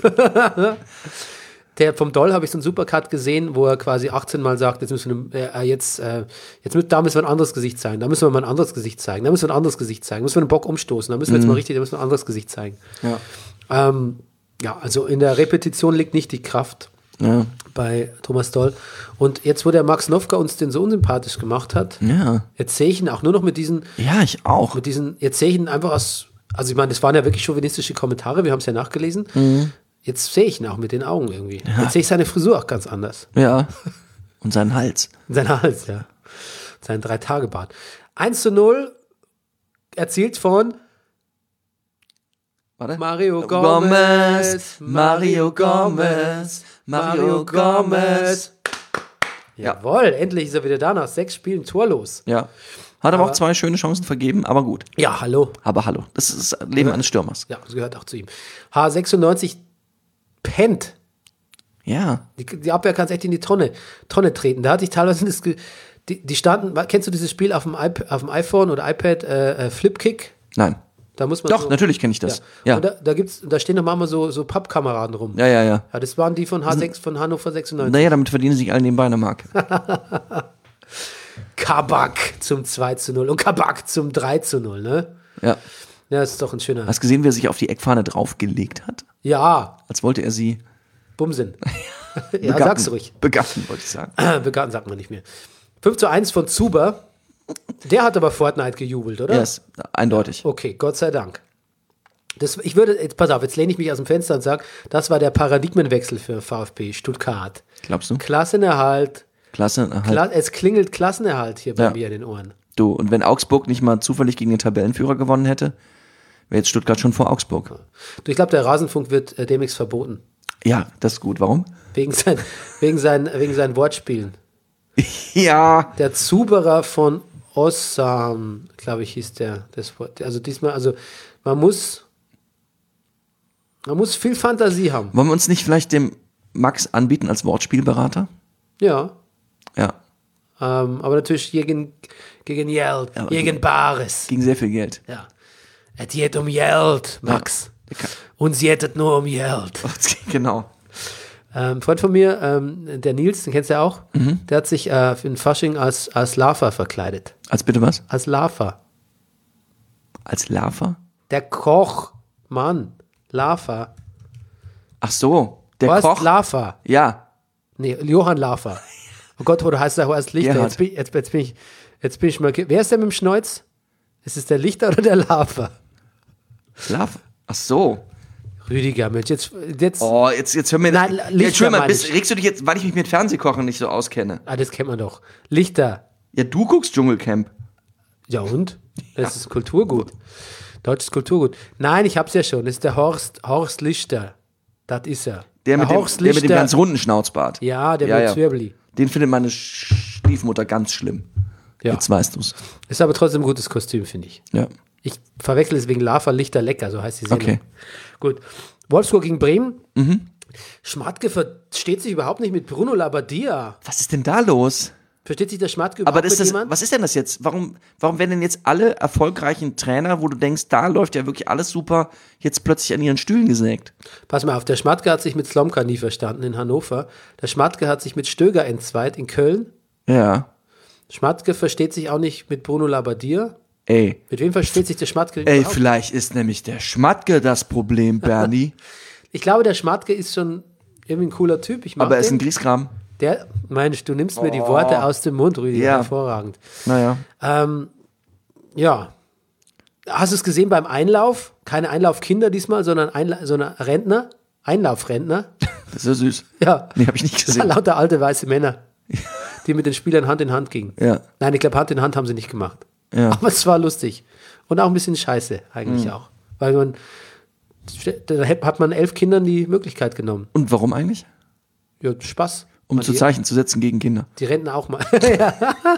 Der vom Doll habe ich so einen Supercut gesehen, wo er quasi achtzehn Mal sagt, jetzt müssen wir äh, jetzt, äh, jetzt müssen, da müssen wir ein anderes Gesicht zeigen, da müssen wir mal ein anderes Gesicht zeigen, da müssen wir ein anderes Gesicht zeigen, da müssen wir einen Bock umstoßen, da müssen wir jetzt mal richtig, da müssen wir ein anderes Gesicht zeigen. Ja. Ähm, ja, also in der Repetition liegt nicht die Kraft Ja. bei Thomas Doll. Und jetzt, wo der Max Nowka uns den so unsympathisch gemacht hat, Ja. jetzt sehe ich ihn auch nur noch mit diesen, Ja, ich auch. mit diesen, jetzt sehe ich ihn einfach aus, also ich meine, das waren ja wirklich chauvinistische Kommentare, wir haben es ja nachgelesen. Jetzt sehe ich ihn auch mit den Augen irgendwie. Jetzt sehe ich seine Frisur auch ganz anders. Ja. Und seinen Hals. Sein Hals, ja. Sein Drei-Tage-Bart. eins zu null erzielt von Warte. Mario Gomez, Mario Gomez, Mario Gomez. Ja. Jawohl, endlich ist er wieder da nach sechs Spielen torlos. Ja. Hat aber, Aber- auch zwei schöne Chancen vergeben, aber gut. Ja, hallo. Aber hallo. Das ist das Leben eines Stürmers. Ja, das gehört auch zu ihm. H sechsundneunzig pennt. Ja. Die, die Abwehr kann es echt in die Tonne, Tonne treten. Da hatte ich teilweise das, Ge- die, die standen, kennst du dieses Spiel auf dem, iP- auf dem iPhone oder iPad, äh, äh, Flipkick? Nein. Da muss man Doch, so, natürlich kenne ich das. Ja. Ja. Und da, da, gibt's, da stehen doch manchmal so, so Pappkameraden rum. Ja, ja, ja. Ja, das waren die von H sechs, von Hannover sechsundneunzig. Naja, damit verdienen sich alle nebenbei eine Mark. Kabak zum zwei zu null und Kabak zum drei zu null, ne? Ja. Ja, das ist doch ein schöner. Hast du gesehen, wie er sich auf die Eckfahne draufgelegt hat? Ja, Als wollte er sie Bumsinn. ja, begatten. sag's ruhig. Begatten, wollte ich sagen. Begatten sagt man nicht mehr. fünf zu eins von Zuber. Der hat aber Fortnite gejubelt, oder? Ja, ist eindeutig. Okay, Gott sei Dank. Das, ich würde, jetzt pass auf, jetzt lehne ich mich aus dem Fenster und sage, das war der Paradigmenwechsel für VfB Stuttgart. Glaubst du? Klassenerhalt. Klasse. Halt. Kla es klingelt Klassenerhalt hier bei Ja. mir in den Ohren. Du, und wenn Augsburg nicht mal zufällig gegen den Tabellenführer gewonnen hätte, wäre jetzt Stuttgart schon vor Augsburg. Du, ich glaube, der Rasenfunk wird äh, demnächst verboten. Ja, das ist gut. Warum? Wegen, sein, wegen, sein, wegen seinen Wortspielen. Ja. Der Zuberer von Ossam, glaube ich, hieß der. Das Wort. Also diesmal, also man muss, man muss viel Fantasie haben. Wollen wir uns nicht vielleicht dem Max anbieten als Wortspielberater? Ja. Ja. Ähm, aber natürlich gegen, gegen Geld, Aber gegen Bares. Gegen sehr viel Geld. Ja. Es geht um Geld, Max. Der kann- Uns geht nur um Geld. Genau. Ähm, ein Freund von mir, ähm, der Nils, den kennst du ja auch, Mhm. der hat sich äh, in Fasching als, als Lava verkleidet. Als bitte was? Als Lava. Als Lava? Der Koch, Mann, Lava. Ach so, der Was? Koch. Lava. Ja. Nee, Johann Lava. Oh Gott, oder heißt er auch erst Lichter? Gerhard. Jetzt bin, jetzt, jetzt, bin ich, jetzt bin ich mal. ge- Wer ist der mit dem Schnäuz? Ist es der Lichter oder der Lava? Lava. Ach so. Rüdiger, Mensch, jetzt. jetzt Oh, jetzt, jetzt hör mir Nein, das. Lichter Entschuldigung mal, meine bist, ich. regst du dich jetzt, weil ich mich mit Fernsehkochen nicht so auskenne? Ah, das kennt man doch. Lichter. Ja, du guckst Dschungelcamp. Ja, und? Das ist Kulturgut. Deutsches Kulturgut. Nein, ich hab's ja schon. Das ist der Horst, Horst Lichter. Das ist er. Der mit, dem, Horst der mit dem ganz runden Schnauzbart. Ja, der Ja, mit ja. Zwirbeli. Den findet meine Stiefmutter ganz schlimm. Ja. Jetzt weißt du's. Ist aber trotzdem ein gutes Kostüm, finde ich. Ja. Ich verwechsel es wegen Lava Lichter Lecker, so heißt die Serie. Okay. Gut. Wolfsburg gegen Bremen. Schmatke versteht sich überhaupt nicht mit Bruno Labbadia. Was ist denn da los? Versteht sich der Schmatke überhaupt Aber das mit ist das, jemand? was ist denn das jetzt? Warum, warum werden denn jetzt alle erfolgreichen Trainer, wo du denkst, da läuft ja wirklich alles super, jetzt plötzlich an ihren Stühlen gesägt? Pass mal auf, der Schmatke hat sich mit Slomka nie verstanden in Hannover. Der Schmatke hat sich mit Stöger entzweit in Köln. Ja. Schmatke versteht sich auch nicht mit Bruno Labbadia. Ey. Mit wem versteht sich der Schmatke Ey, überhaupt? vielleicht ist nämlich der Schmatke das Problem, Bernie. Ich glaube, der Schmatke ist schon irgendwie ein cooler Typ. Ich mag Aber er ist den. ein Grieskram. Der, Mensch, du nimmst mir die Worte aus dem Mund, Rüdiger. Ja. Hervorragend. Naja. Ähm, ja. Hast du es gesehen beim Einlauf? Keine Einlaufkinder diesmal, sondern Einla sondern Rentner. Einlaufrentner. Das ist ja süß. Ja. Nee, hab ich nicht gesehen. Lauter alte weiße Männer, die mit den Spielern Hand in Hand gingen. Ja. Nein, ich glaube, Hand in Hand haben sie nicht gemacht. Ja. Aber es war lustig. Und auch ein bisschen scheiße eigentlich Mhm. auch. Weil man, da hat man elf Kindern die Möglichkeit genommen. Und warum eigentlich? Ja, Spaß. Um Man zu die, Zeichen zu setzen gegen Kinder. Die Rentner auch mal. Ja.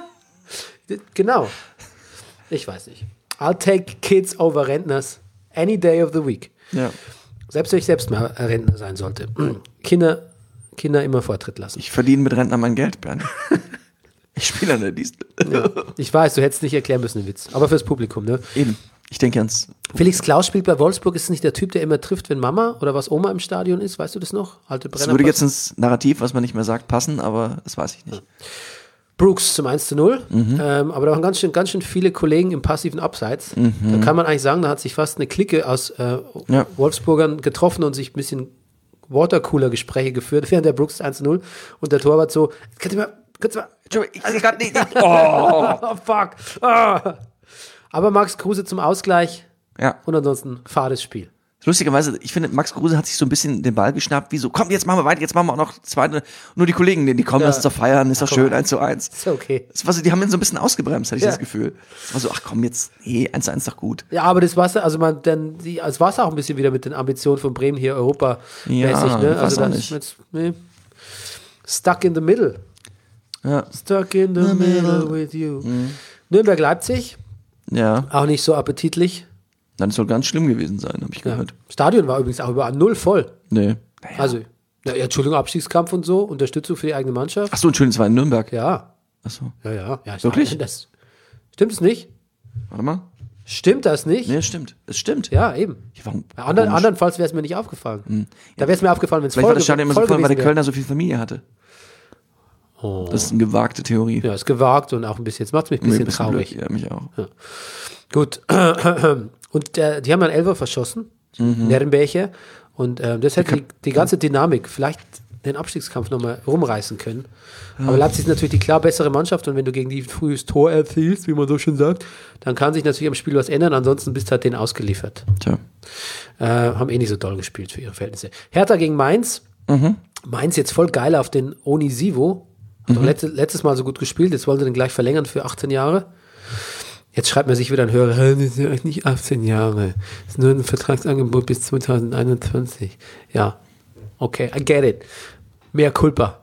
Genau. Ich weiß nicht. I'll take kids over Rentners any day of the week. Ja. Selbst wenn ich selbst mal Rentner sein sollte. Kinder, Kinder immer Vortritt lassen. Ich verdiene mit Rentner mein Geld, Bernie. Ich spiele an der Distel. Ja. Ich weiß, du hättest nicht erklären müssen, den Witz. Aber fürs Publikum, ne? Eben. Ich denke ans. Felix Klaus spielt bei Wolfsburg. Ist es nicht der Typ, der immer trifft, wenn Mama oder was Oma im Stadion ist? Weißt du das noch? Alte Das Brenner. würde jetzt ins Narrativ, was man nicht mehr sagt, passen, aber das weiß ich nicht. Brooks zum eins zu null. Mhm. Ähm, aber da waren ganz schön, ganz schön viele Kollegen im passiven Abseits. Da kann man eigentlich sagen, da hat sich fast eine Clique aus äh, Ja. Wolfsburgern getroffen und sich ein bisschen Watercooler-Gespräche geführt, während der Brooks eins zu null und der Torwart so, könnt ihr mal, könnt ihr mal, Entschuldigung, ich sehe gerade nicht. oh, fuck. Ah. Aber Max Kruse zum Ausgleich Ja. und ansonsten fades Spiel. Lustigerweise, ich finde, Max Kruse hat sich so ein bisschen den Ball geschnappt, wie so, komm, jetzt machen wir weiter, jetzt machen wir auch noch zweite. Nur die Kollegen, die kommen, Ja. lass uns doch feiern, ist doch Komm. schön, eins zu eins. Ist ja okay. Das war so, die haben ihn so ein bisschen ausgebremst, hatte ich Ja. das Gefühl. Es war so, ach komm, jetzt, nee, eins zu eins doch gut. Ja, aber das war's, also man, dann, die, es war's auch ein bisschen wieder mit den Ambitionen von Bremen hier Europa-mäßig, Ja, ne? weiß Also auch das nicht. ist jetzt, nee. Stuck in the middle. Ja. Stuck in the middle with you. Nürnberg-Leipzig, Ja, auch nicht so appetitlich. dann soll ganz schlimm gewesen sein, habe ich Ja. gehört. Stadion war übrigens auch überall null voll. Nee. Also, ja, Entschuldigung, Abstiegskampf und so, Unterstützung für die eigene Mannschaft. Ach so, Entschuldigung, es war in Nürnberg. Ja, Ach so, ja, ja. ja Wirklich? Das, stimmt es nicht? warte mal. Stimmt das nicht? Nee, es stimmt. Es stimmt. Ja, eben. Ja, warum? Ja, andern, komisch. andernfalls wäre es mir nicht aufgefallen. Da wäre es mir aufgefallen, wenn es Vielleicht voll, war das Stadion immer so voll voll, weil der gewesen wäre. Kölner so viel Familie hatte. Das ist eine gewagte Theorie. Ja, ist gewagt und auch ein bisschen, jetzt macht es mich ein bisschen Ein bisschen traurig. blöd. Ja, mich auch. Gut. Und äh, die haben dann Elfer verschossen, Mhm. Nürnberger. Und äh, das hätte die, die ganze Dynamik vielleicht den Abstiegskampf nochmal rumreißen können. Aber Leipzig ist natürlich die klar bessere Mannschaft und wenn du gegen die frühes Tor erzielst, wie man so schön sagt, dann kann sich natürlich am Spiel was ändern, ansonsten bist du halt denen ausgeliefert. Tja. Äh, haben eh nicht so doll gespielt für ihre Verhältnisse. Hertha gegen Mainz. Mainz jetzt voll geil auf den Onisivo. Hat doch letzte, letztes Mal so gut gespielt, jetzt wollen sie den gleich verlängern für achtzehn Jahre. Jetzt schreibt mir sich wieder ein Hörer, "Hä, das sind eigentlich nicht achtzehn Jahre. Das ist nur ein Vertragsangebot bis zwanzig einundzwanzig. Ja, okay, I get it. Mehr Culpa.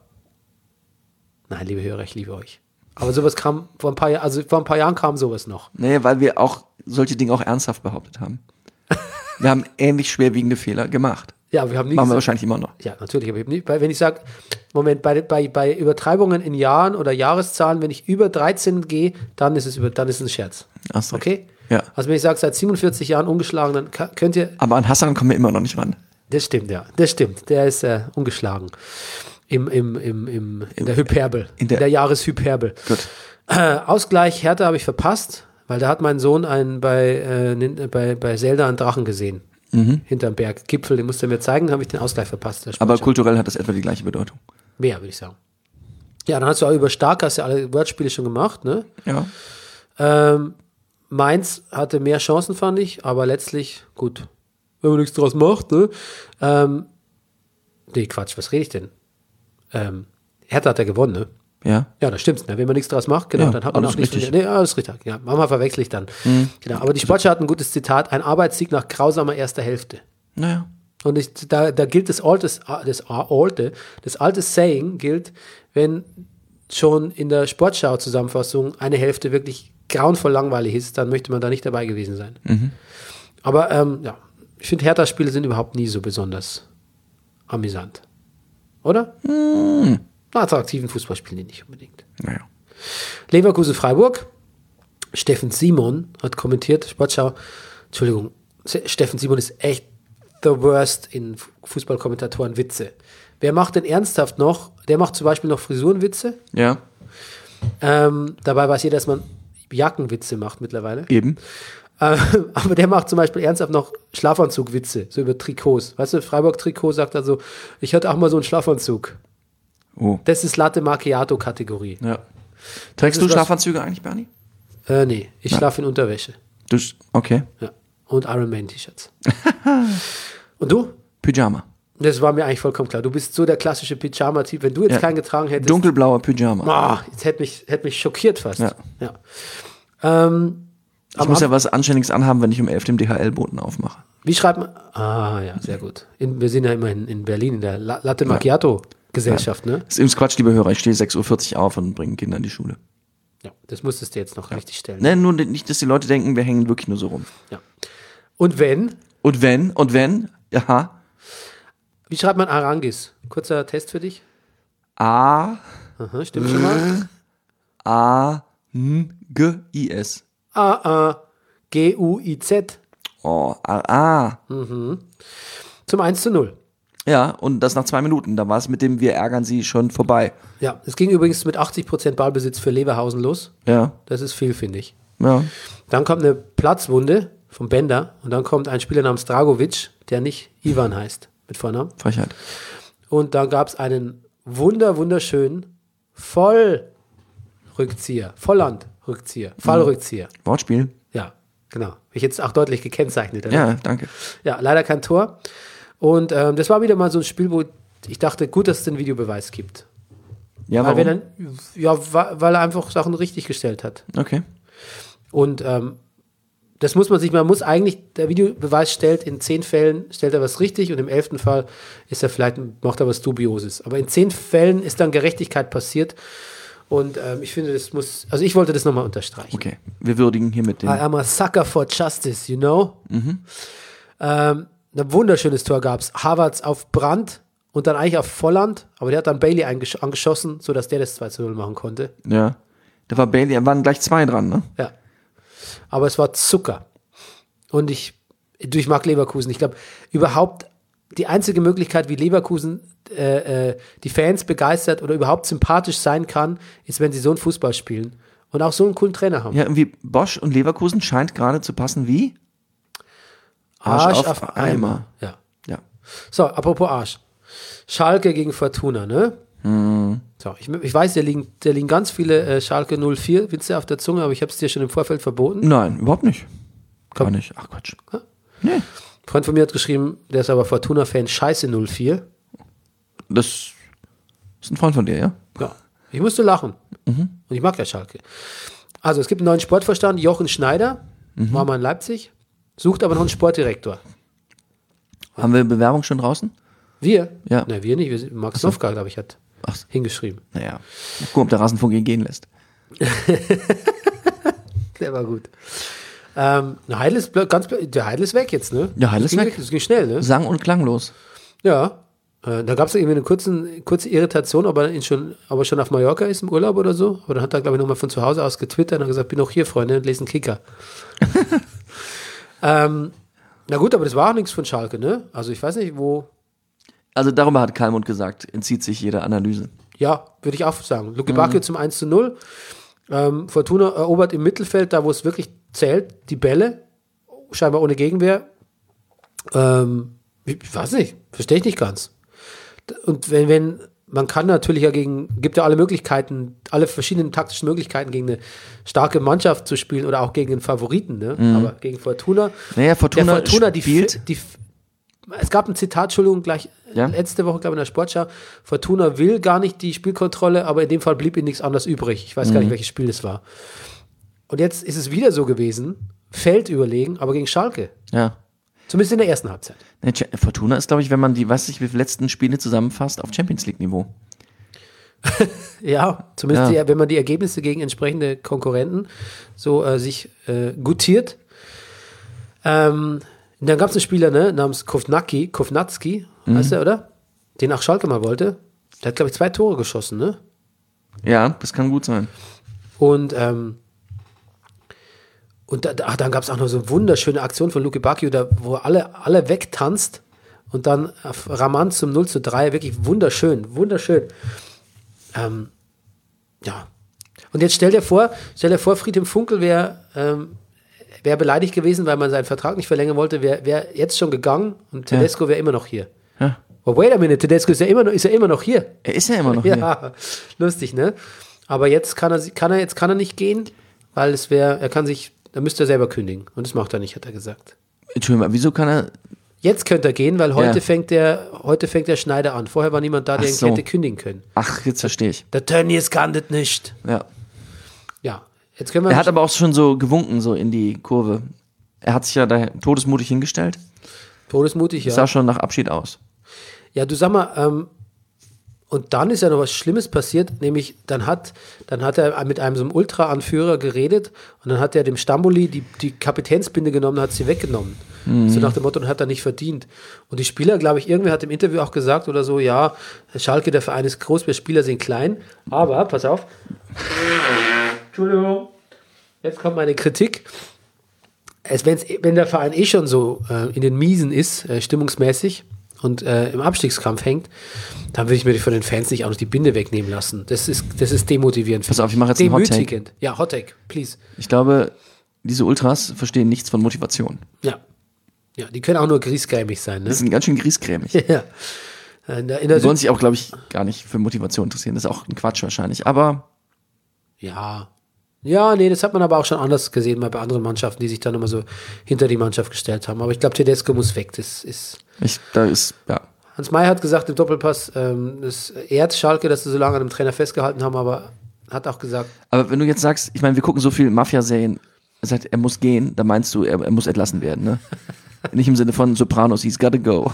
Nein, liebe Hörer, ich liebe euch. Aber sowas kam vor ein paar Jahren, also vor ein paar Jahren kam sowas noch. Nee, weil wir auch solche Dinge auch ernsthaft behauptet haben. Wir haben ähnlich schwerwiegende Fehler gemacht. Ja, wir haben nie Machen wir gesagt- wahrscheinlich immer noch. Ja, natürlich, aber eben nicht. Weil wenn ich sage, Moment, bei, bei, bei Übertreibungen in Jahren oder Jahreszahlen, wenn ich über dreizehn gehe, dann ist es über, dann ist es ein Scherz. Hast recht. Okay? Ja. Also wenn ich sage, seit siebenundvierzig Jahren ungeschlagen, dann ka- könnt ihr, Aber an Hassan kommen wir immer noch nicht ran. das stimmt, ja, das stimmt, der ist äh, ungeschlagen. Im, im, im, im, in der Hyperbel, in in der- der, Jahreshyperbel. Gut. Äh, Ausgleich Hertha habe ich verpasst, weil da hat mein Sohn einen bei, äh, nin- bei, bei Zelda einen Drachen gesehen. Hinterm Berg, Gipfel, den musste er mir zeigen, habe ich den Ausgleich verpasst. der Aber Sportschau. kulturell hat das etwa die gleiche Bedeutung. Mehr, würde ich sagen. Ja, dann hast du auch über Stark, hast ja alle Wortspiele schon gemacht, ne? Ja. Ähm, Mainz hatte mehr Chancen, fand ich, aber letztlich, gut, wenn man nichts draus macht, ne? Ähm, nee, Quatsch, was rede ich denn? Ähm, Hertha hat ja gewonnen, ne? Ja. Ja, das stimmt. Ne? Wenn man nichts draus macht, genau, Ja, dann hat man alles auch nichts. richtig. Nee, alles richtig. Ja, manchmal verwechsel ich dann. Genau. Aber die Sportschau hat ein gutes Zitat: Ein Arbeitssieg nach grausamer erster Hälfte. Naja. Und ich, da, da gilt das alte, das alte, das alte Saying gilt, wenn schon in der Sportschau-Zusammenfassung eine Hälfte wirklich grauenvoll langweilig ist, dann möchte man da nicht dabei gewesen sein. Aber ähm, ja, ich finde, Hertha-Spiele sind überhaupt nie so besonders amüsant. Oder? Na, attraktiven Fußball spielen die nicht unbedingt. Naja. Leverkusen-Freiburg. Steffen Simon hat kommentiert, Sportschau. Entschuldigung, Steffen Simon ist echt the worst in Fußballkommentatoren Witze. Wer macht denn ernsthaft noch? Der macht zum Beispiel noch Frisurenwitze. Ja. Ähm, dabei weiß jeder, dass man Jackenwitze macht mittlerweile. Eben. Ähm, aber der macht zum Beispiel ernsthaft noch Schlafanzugwitze, so über Trikots. Weißt du, Freiburg-Trikot sagt dann so, ich hatte auch mal so einen Schlafanzug. Oh. Das ist Latte Macchiato-Kategorie. Ja. Trägst Das du ist was- Schlafanzüge eigentlich, Bernie? Äh, nee, ich schlafe in Unterwäsche. Du, okay. Ja. Und Iron Man T-Shirts. Und du? Pyjama. Das war mir eigentlich vollkommen klar. Du bist so der klassische Pyjama-Typ. Wenn du jetzt Ja. keinen getragen hättest. Dunkelblauer Pyjama. Ah, jetzt hätte mich, hätte mich schockiert fast. Ja. Ja. Ähm, Ich muss ja was Anständiges anhaben, wenn ich um elf den D H L-Boten aufmache. wie schreibt man? Ah, ja, sehr gut. In, wir sind ja immerhin in Berlin, in der La- Latte Macchiato-Gesellschaft, ne? Das ist übrigens Quatsch, liebe Hörer. Ich stehe sechs Uhr vierzig auf und bringe Kinder in die Schule. Ja, das musstest du jetzt noch richtig stellen. Ne, nur nicht, dass die Leute denken, wir hängen wirklich nur so rum. Ja. Und wenn? Und wenn, und wenn, ja, Wie schreibt man Arangis? Kurzer Test für dich. A, Aha, stimmt schon mal. A, N, G, I, S. A, A, G, U, I, Z. Oh, A, A. Zum eins zu null. Ja, und das nach zwei Minuten. Da war es mit dem Wir ärgern Sie schon vorbei. Ja, es ging übrigens mit achtzig Prozent Ballbesitz für Leverhausen los. Ja, Das ist viel, finde ich. ja. Dann kommt eine Platzwunde vom Bender und dann kommt ein Spieler namens Dragovic, der nicht Ivan heißt, mit Vornamen. Frechheit. Und dann gab es einen wunder, wunderschönen Vollrückzieher, Volland-Rückzieher, Fallrückzieher. Wortspiel? Ja, genau. Hab ich jetzt auch deutlich gekennzeichnet. Oder? Ja, danke. Ja, leider kein Tor. Und ähm, das war wieder mal so ein Spiel, wo ich dachte, gut, dass es den Videobeweis gibt. Ja, Weil, warum? wir dann, ja, wa- weil er einfach Sachen richtig gestellt hat. Okay. Und ähm, das muss man sich, man muss eigentlich, der Videobeweis stellt, in zehn Fällen stellt er was richtig und im elften Fall ist er vielleicht, macht er was Dubioses. Aber in zehn Fällen ist dann Gerechtigkeit passiert und ähm, ich finde, das muss, also ich wollte das nochmal unterstreichen. Okay. Wir würdigen hier mit dem. I am a sucker for justice, you know? Ähm, ein wunderschönes Tor gab es. Havertz auf Brandt und dann eigentlich auf Volland, aber der hat dann Bailey eingesch- angeschossen, sodass der das zwei zu null machen konnte. Ja. Da war Bailey, da waren gleich zwei dran, ne? Ja. Aber es war Zucker. Und ich, du, ich mag Leverkusen. Ich glaube, überhaupt die einzige Möglichkeit, wie Leverkusen äh, äh, die Fans begeistert oder überhaupt sympathisch sein kann, ist, wenn sie so einen Fußball spielen und auch so einen coolen Trainer haben. Ja, irgendwie Bosch und Leverkusen scheint gerade zu passen wie Arsch auf Eimer. Ja. Ja. So, apropos Arsch. Schalke gegen Fortuna, ne? So, ich, ich weiß, da liegen, da liegen ganz viele äh, Schalke null vier Witze auf der Zunge, aber ich habe es dir schon im Vorfeld verboten. Nein, überhaupt nicht. Gar Komm. nicht. Ach Quatsch. Ein Freund von mir hat geschrieben, der ist aber Fortuna-Fan, Scheiße null vier. Das ist ein Freund von dir, ja? Ja, ich musste lachen. Und ich mag ja Schalke. Also, es gibt einen neuen Sportvorstand, Jochen Schneider, war mal in Leipzig, sucht aber noch einen Sportdirektor. Haben wir Bewerbung schon draußen? Wir? Ja. Ne, wir nicht. Wir sind, Max Nowka, glaube ich, hat Ach so. hingeschrieben. Naja. Mal gucken, ob der Rasenfunk ihn gehen lässt. Der war gut. Ähm, Heidel ist blö- ganz blö- der Heidel ist weg jetzt, ne? Ja, Heidel Das ist ging- weg. Das ging schnell, ne? Sang- und klanglos. Ja. Äh, da gab es irgendwie eine kurzen, kurze Irritation, ob er ihn schon, ob er schon auf Mallorca ist im Urlaub oder so. Aber dann hat er, glaube ich, nochmal von zu Hause aus getwittert und hat gesagt, bin auch hier, Freunde, und lese einen Kicker. ähm, na gut, aber das war auch nichts von Schalke, ne? Also ich weiß nicht, wo. Also darüber hat Kalmund gesagt, entzieht sich jede Analyse. Ja, würde ich auch sagen. Luke Bacchio zum eins zu null. Ähm, Fortuna erobert im Mittelfeld, da wo es wirklich zählt, die Bälle. Scheinbar ohne Gegenwehr. Ähm, ich ich weiß nicht, verstehe ich nicht ganz. Und wenn, wenn, man kann natürlich ja gegen, gibt ja alle Möglichkeiten, alle verschiedenen taktischen Möglichkeiten gegen eine starke Mannschaft zu spielen oder auch gegen einen Favoriten, ne? Aber gegen Fortuna. Naja, Fortuna, der Fortuna, die, spielt. die, es gab ein Zitat, Entschuldigung, gleich Ja. letzte Woche, glaube ich, in der Sportschau. Fortuna will gar nicht die Spielkontrolle, aber in dem Fall blieb ihnen nichts anderes übrig. Ich weiß gar Mhm. nicht, welches Spiel das war. Und jetzt ist es wieder so gewesen, Feld überlegen, aber gegen Schalke. Ja. Zumindest in der ersten Halbzeit. Nee, Cha- Fortuna ist, glaube ich, wenn man die, weiß ich, wie viele letzten Spiele zusammenfasst, auf Champions League-Niveau. Ja, zumindest Ja. Die, wenn man die Ergebnisse gegen entsprechende Konkurrenten so äh, sich äh, gutiert. Ähm, dann gab es einen Spieler, ne, namens Kovnacki, Kovnatski, Mhm. heißt er, oder? Den auch Schalke mal wollte. Der hat, glaube ich, zwei Tore geschossen, ne? Ja, das kann gut sein. Und, ähm, und da, ach, dann gab es auch noch so eine wunderschöne Aktion von Luke Bacchio, da, wo alle, alle wegtanzt und dann Raman zum null zu drei, wirklich wunderschön, wunderschön. Ähm, ja. Und jetzt stell dir vor, stell dir vor, Friedhelm Funkel wäre ähm, wär beleidigt gewesen, weil man seinen Vertrag nicht verlängern wollte, wäre wär jetzt schon gegangen und Tedesco wäre immer noch hier. Ja. Oh, wait a minute, Tedesco ist ja immer noch, ist ja immer noch hier. Er ist ja immer noch Ja, hier. lustig, ne? Aber jetzt kann er, kann er, jetzt kann er nicht gehen, weil es wäre, er kann sich, da müsste er selber kündigen. Und das macht er nicht, hat er gesagt. Entschuldigung mal, wieso kann er... Jetzt könnte er gehen, weil heute Ja. fängt der, heute fängt der Schneider an. Vorher war niemand da, der Ach ihn so. hätte kündigen können. Ach, jetzt verstehe ich. Der Tönnies kann das nicht. Ja. Ja, jetzt können wir. Er hat aber auch schon so gewunken, so in die Kurve. Er hat sich ja da todesmutig hingestellt. Todesmutig, ja. Sah schon nach Abschied aus. Ja, du sag mal, ähm, und dann ist ja noch was Schlimmes passiert, nämlich dann hat, dann hat er mit einem so einem Ultra-Anführer geredet und dann hat er dem Stamboli die, die Kapitänsbinde genommen und hat sie weggenommen. Mhm. So nach dem Motto, und hat er nicht verdient. Und die Spieler, glaube ich, irgendwer hat im Interview auch gesagt oder so, ja, Schalke, der Verein ist groß, wir Spieler sind klein, aber, pass auf, Entschuldigung, jetzt kommt meine Kritik. Es, wenn's, wenn der Verein eh schon so äh, in den Miesen ist, äh, stimmungsmäßig, und äh, im Abstiegskampf hängt, dann würde ich mir von den Fans nicht auch noch die Binde wegnehmen lassen. Das ist, das ist demotivierend. Pass auf, ich mache jetzt einen Hot Take. Demütigend. Ja, Hot Take, please. Ich glaube, diese Ultras verstehen nichts von Motivation. Ja. Ja, die können auch nur griesgrämig sein, Die ne? sind ganz schön griesgrämig. Ja. In der, in der Die sollen Süd- sich auch, glaube ich, gar nicht für Motivation interessieren. Das ist auch ein Quatsch wahrscheinlich. Aber ja. Ja, nee, das hat man aber auch schon anders gesehen, mal bei anderen Mannschaften, die sich dann immer so hinter die Mannschaft gestellt haben. Aber ich glaube, Tedesco muss weg. Das ist. ich, da ist, ja. Hans May hat gesagt im Doppelpass, ähm, das ehrt Schalke, dass sie so lange an dem Trainer festgehalten haben, aber hat auch gesagt, Aber wenn du jetzt sagst, ich meine, wir gucken so viel Mafia-Serien, er sagt, er muss gehen, dann meinst du, er, er muss entlassen werden, ne? Nicht im Sinne von Sopranos, he's gotta go.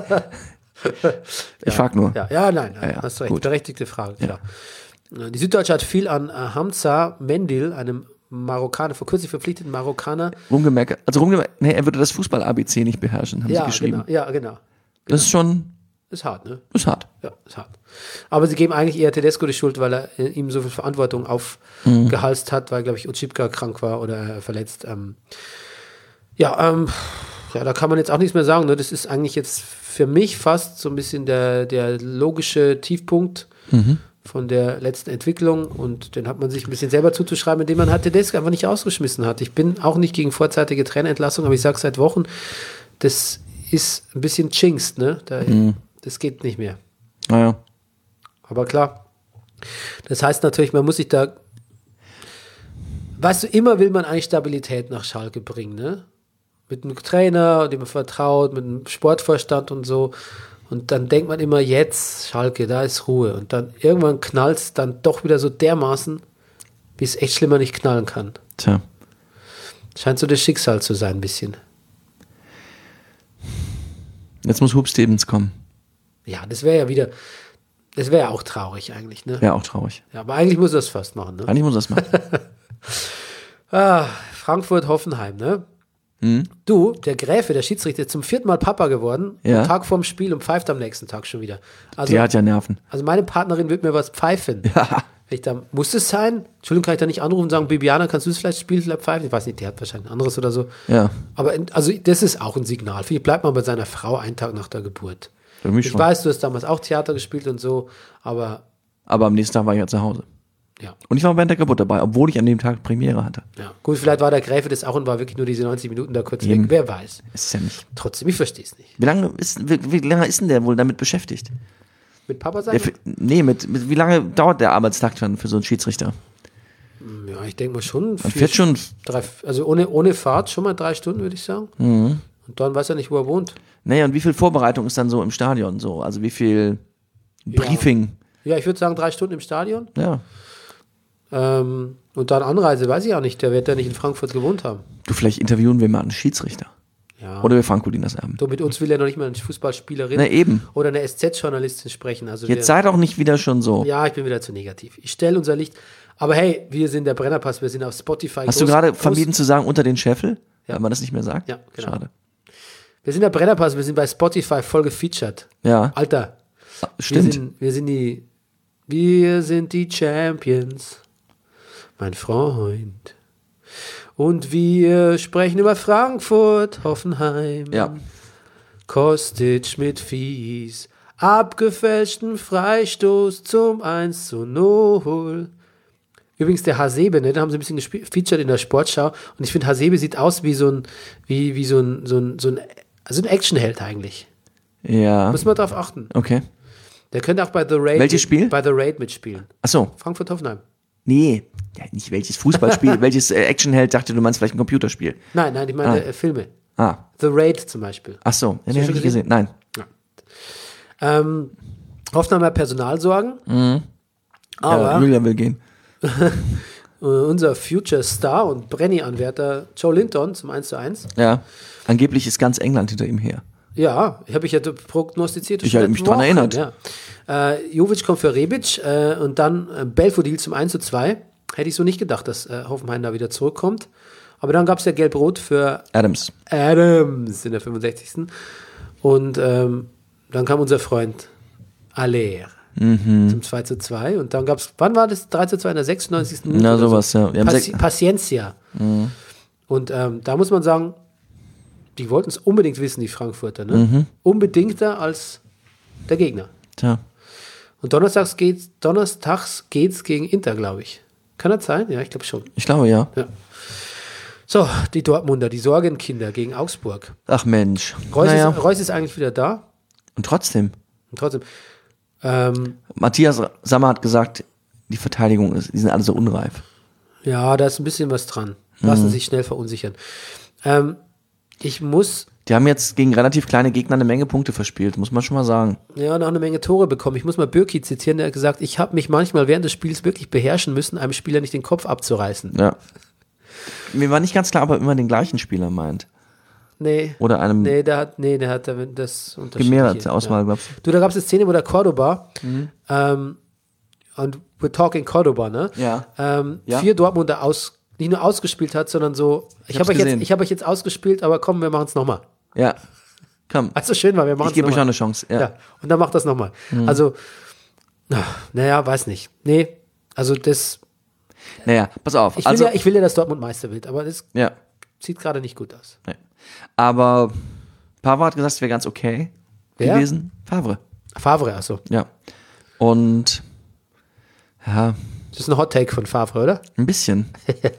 Ich frag nur. ja, ja, nein, nein Ja, ja, hast du recht, gut. berechtigte Frage, klar. Die Süddeutsche hat viel an äh, Hamza Mendil, einem Marokkaner, vor kurzem verpflichteten Marokkaner. Rumgemerkt, also rumgemerkt, nee, er würde das Fußball-A B C nicht beherrschen, haben Ja, sie geschrieben. genau, ja, genau. Das ist schon, Ist hart, ne? ist hart. Ja, ist hart. Aber sie geben eigentlich eher Tedesco die Schuld, weil er äh, ihm so viel Verantwortung aufgehalst hat, weil, glaube ich, Utschipka krank war oder äh, verletzt. Ähm, ja, ähm, ja, da kann man jetzt auch nichts mehr sagen. Ne? Das ist eigentlich jetzt für mich fast so ein bisschen der, der logische Tiefpunkt von der letzten Entwicklung und den hat man sich ein bisschen selber zuzuschreiben, indem man halt Tedesco einfach nicht ausgeschmissen hat. Ich bin auch nicht gegen vorzeitige Trainerentlassung, aber ich sage seit Wochen, das ist ein bisschen Jinxed, ne? Da, das geht nicht mehr. Naja. Aber klar, das heißt natürlich, man muss sich da, weißt du, immer will man eigentlich Stabilität nach Schalke bringen, ne? Mit einem Trainer, dem man vertraut, mit einem Sportvorstand und so. Und dann denkt man immer, jetzt, Schalke, da ist Ruhe. Und dann irgendwann knallt es dann doch wieder so dermaßen, wie es echt schlimmer nicht knallen kann. Tja. Scheint so das Schicksal zu sein, ein bisschen. Jetzt muss Hub Stevens kommen. Ja, das wäre ja wieder, das wäre ja auch traurig eigentlich, ne? Wäre auch traurig. Ja, aber eigentlich muss er es fast machen, ne? Eigentlich muss er es machen. Ah, Frankfurt-Hoffenheim, ne? Du, der Gräfe, der Schiedsrichter, ist zum vierten Mal Papa geworden, Ja. am Tag vorm Spiel und pfeift am nächsten Tag schon wieder. Also, Die hat ja Nerven. also meine Partnerin wird mir was pfeifen. Ja. Wenn ich da, muss es sein? Entschuldigung, kann ich da nicht anrufen und sagen, Bibiana, kannst du es vielleicht spielen, vielleicht pfeifen? Ich weiß nicht, der hat wahrscheinlich ein anderes oder so. Ja. Aber in, also das ist auch ein Signal. Vielleicht bleibt man bei seiner Frau einen Tag nach der Geburt. Für mich Ich schon. weiß, du hast damals auch Theater gespielt und so, aber Aber am nächsten Tag war ich ja zu Hause. ja. Und ich war während der Geburt dabei, obwohl ich an dem Tag Premiere hatte. Ja. Gut, vielleicht war der Gräfe das auch und war wirklich nur diese neunzig Minuten da kurz Eben. weg. Wer weiß. Ist ja nicht. Trotzdem, ich verstehe es nicht. Wie lange ist, wie, wie lange ist denn der wohl damit beschäftigt? Mit Papa Der, sein? nee, mit, mit, wie lange dauert der Arbeitstag dann für so einen Schiedsrichter? Ja, ich denke mal schon. Man fährt schon, Drei, also ohne, ohne Fahrt schon mal drei Stunden, würde ich sagen. Mhm. Und dann weiß er nicht, wo er wohnt. naja, und wie viel Vorbereitung ist dann so im Stadion so? Also wie viel Briefing? Ja, ich würde sagen drei Stunden im Stadion. Ja. Ähm, und dann Anreise, weiß ich auch nicht. Der wird ja nicht in Frankfurt gewohnt haben. Du, vielleicht interviewen wir mal einen Schiedsrichter. Ja. Oder wir Franco Dinas erben. So, mit uns will er noch nicht mal eine Fußballspielerin Na eben. oder eine S Z-Journalistin sprechen. Also Jetzt wir, sei doch nicht wieder schon so. ja, ich bin wieder zu negativ. Ich stelle unser Licht. Aber hey, wir sind der Brennerpass, wir sind auf Spotify. Hast groß, du gerade groß- vermieden zu sagen, unter den Scheffel? Ja. Weil man das nicht mehr sagt? Ja, genau. Schade. Wir sind der Brennerpass, wir sind bei Spotify voll gefeatured. Ja, Alter, wir stimmt. sind, wir sind die, wir sind die Champions. mein Freund. Und wir sprechen über Frankfurt, Hoffenheim. Ja. Kostic mit Fies, abgefälschten Freistoß zum eins zu null. Übrigens der Hasebe, ne, da haben sie ein bisschen gefeatured in der Sportschau und ich finde, Hasebe sieht aus wie so ein, wie, wie so ein, so ein, so ein, also ein Actionheld eigentlich. Ja. Muss man drauf achten. Okay. Der könnte auch bei The Raid, Welches Spiel? Bei The Raid mitspielen. Achso. Frankfurt-Hoffenheim. Nee. Ja, nicht welches Fußballspiel, welches äh, Actionheld, dachte du meinst vielleicht ein Computerspiel. Nein, nein, ich meine Ah. äh, Filme. Ah. The Raid zum Beispiel. Achso, ja, den du hab schon ich gesehen. Nein. Ähm, Hoffenheim hat Personalsorgen. Mhm. Aber Ja, Julia will gehen. unser Future Star und Brenny-Anwärter Joe Linton zum eins zu eins. Ja. Angeblich ist ganz England hinter ihm her. Ja, habe ich ja prognostiziert. Ich habe mich dran erinnert. Ja. Äh, Jovic kommt für Rebic äh, und dann äh, Belfodil zum eins zu zwei. Hätte ich so nicht gedacht, dass äh, Hoffenheim da wieder zurückkommt. Aber dann gab es ja Gelb-Rot für Adams. Adams in der fünfundsechzigsten Und ähm, dann kam unser Freund Aller Mhm. zum zwei zu zwei. Und dann gab es, wann war das? drei zu zwei in der sechsundneunzigsten Minute Na, oder sowas, so. ja. Wir haben Paci sech- Paciencia. Mhm. Und ähm, da muss man sagen, die wollten es unbedingt wissen, die Frankfurter. Ne? Mhm. Unbedingter als der Gegner. Tja. Und donnerstags geht's, donnerstags geht's gegen Inter, glaube ich. Kann das sein? Ja, ich glaube schon. Ich glaube, ja. Ja. So, die Dortmunder, die Sorgenkinder gegen Augsburg. Ach Mensch. Reus, naja. ist, Reus ist eigentlich wieder da. Und trotzdem. Und trotzdem. Ähm, Matthias Sammer hat gesagt, die Verteidigung ist, die sind alle so unreif. ja, da ist ein bisschen was dran. Lassen Mhm. sich schnell verunsichern. Ähm, ich muss Die haben jetzt gegen relativ kleine Gegner eine Menge Punkte verspielt, muss man schon mal sagen. ja noch eine Menge Tore bekommen. Ich muss mal Bürki zitieren, der hat gesagt, ich habe mich manchmal während des Spiels wirklich beherrschen müssen, einem Spieler nicht den Kopf abzureißen. Ja. Mir war nicht ganz klar, ob er immer den gleichen Spieler meint. Nee. Oder einem Nee, der hat, nee, der hat damit das unterschiedliche. gemehrte Auswahl, Ja. glaubst Du, da gab es eine Szene, wo der Cordoba, ähm, und we're talking Cordoba, ne? Ja. Ähm, Ja. vier Dortmunder aus, nicht nur ausgespielt hat, sondern so, ich, hab's habe euch, jetzt- gesehen. ich hab euch jetzt ausgespielt, aber komm, wir machen es nochmal. du? Ja. Komm. Also schön war, wir machen Ich es gebe euch noch nochmal. eine Chance. Ja. Ja, und dann macht das nochmal. Also, na, naja, weiß nicht. Nee, also das, Naja, pass auf. ich will, also, ja, ich will ja, dass Dortmund Meister wird, aber das ja. sieht gerade nicht gut aus. Nee. Aber Favre hat gesagt, es wäre ganz okay Wer? gewesen. Favre. Favre, achso. Ja. Und ja, Das ist ein Hot Take von Favre, oder? ein bisschen.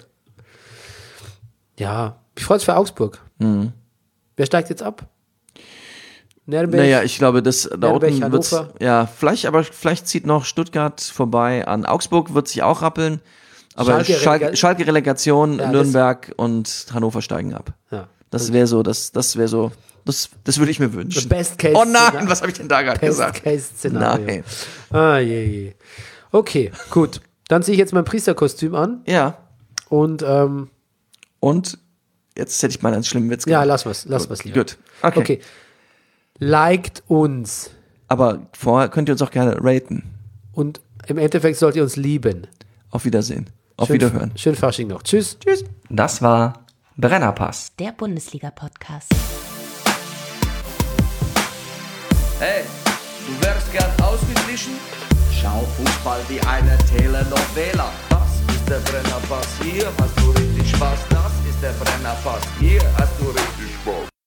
Ja, ich freue mich für Augsburg. Mhm. Wer steigt jetzt ab? Nürnberg? Naja, ich glaube, das da Nürnberg, unten wird's, Hannover. ja, vielleicht, aber vielleicht zieht noch Stuttgart vorbei an Augsburg, wird sich auch rappeln. Aber Schalke Schalke, Relega- Schalke Relegation, Ja, das- Nürnberg und Hannover steigen ab. Ja. Das wäre so, das, das wäre so, das, das würde ich mir wünschen. Best Case Oh nein, Szenario. was habe ich denn da gerade gesagt? Best-Case-Szenario. Nein. Ah, je, je. Okay, gut. Dann ziehe ich jetzt mein Priesterkostüm an Ja. und ähm, Und jetzt hätte ich mal einen schlimmen Witz ja, gemacht. lass was, lass was lieber. Gut. Okay. Okay. Liked uns Aber vorher könnt ihr uns auch gerne raten. und im Endeffekt sollt ihr uns lieben. Auf Wiedersehen. Auf Schön, Wiederhören. Schön Fasching noch. Tschüss. Tschüss. Das war Brennerpass. Der Bundesliga-Podcast. Hey, du wärst gern ausgeglichen? Schau Fußball wie eine Telenovela. Das ist der Brennerpass, hier hast du richtig Spaß. Das ist der Brennerpass, hier hast du richtig Spaß.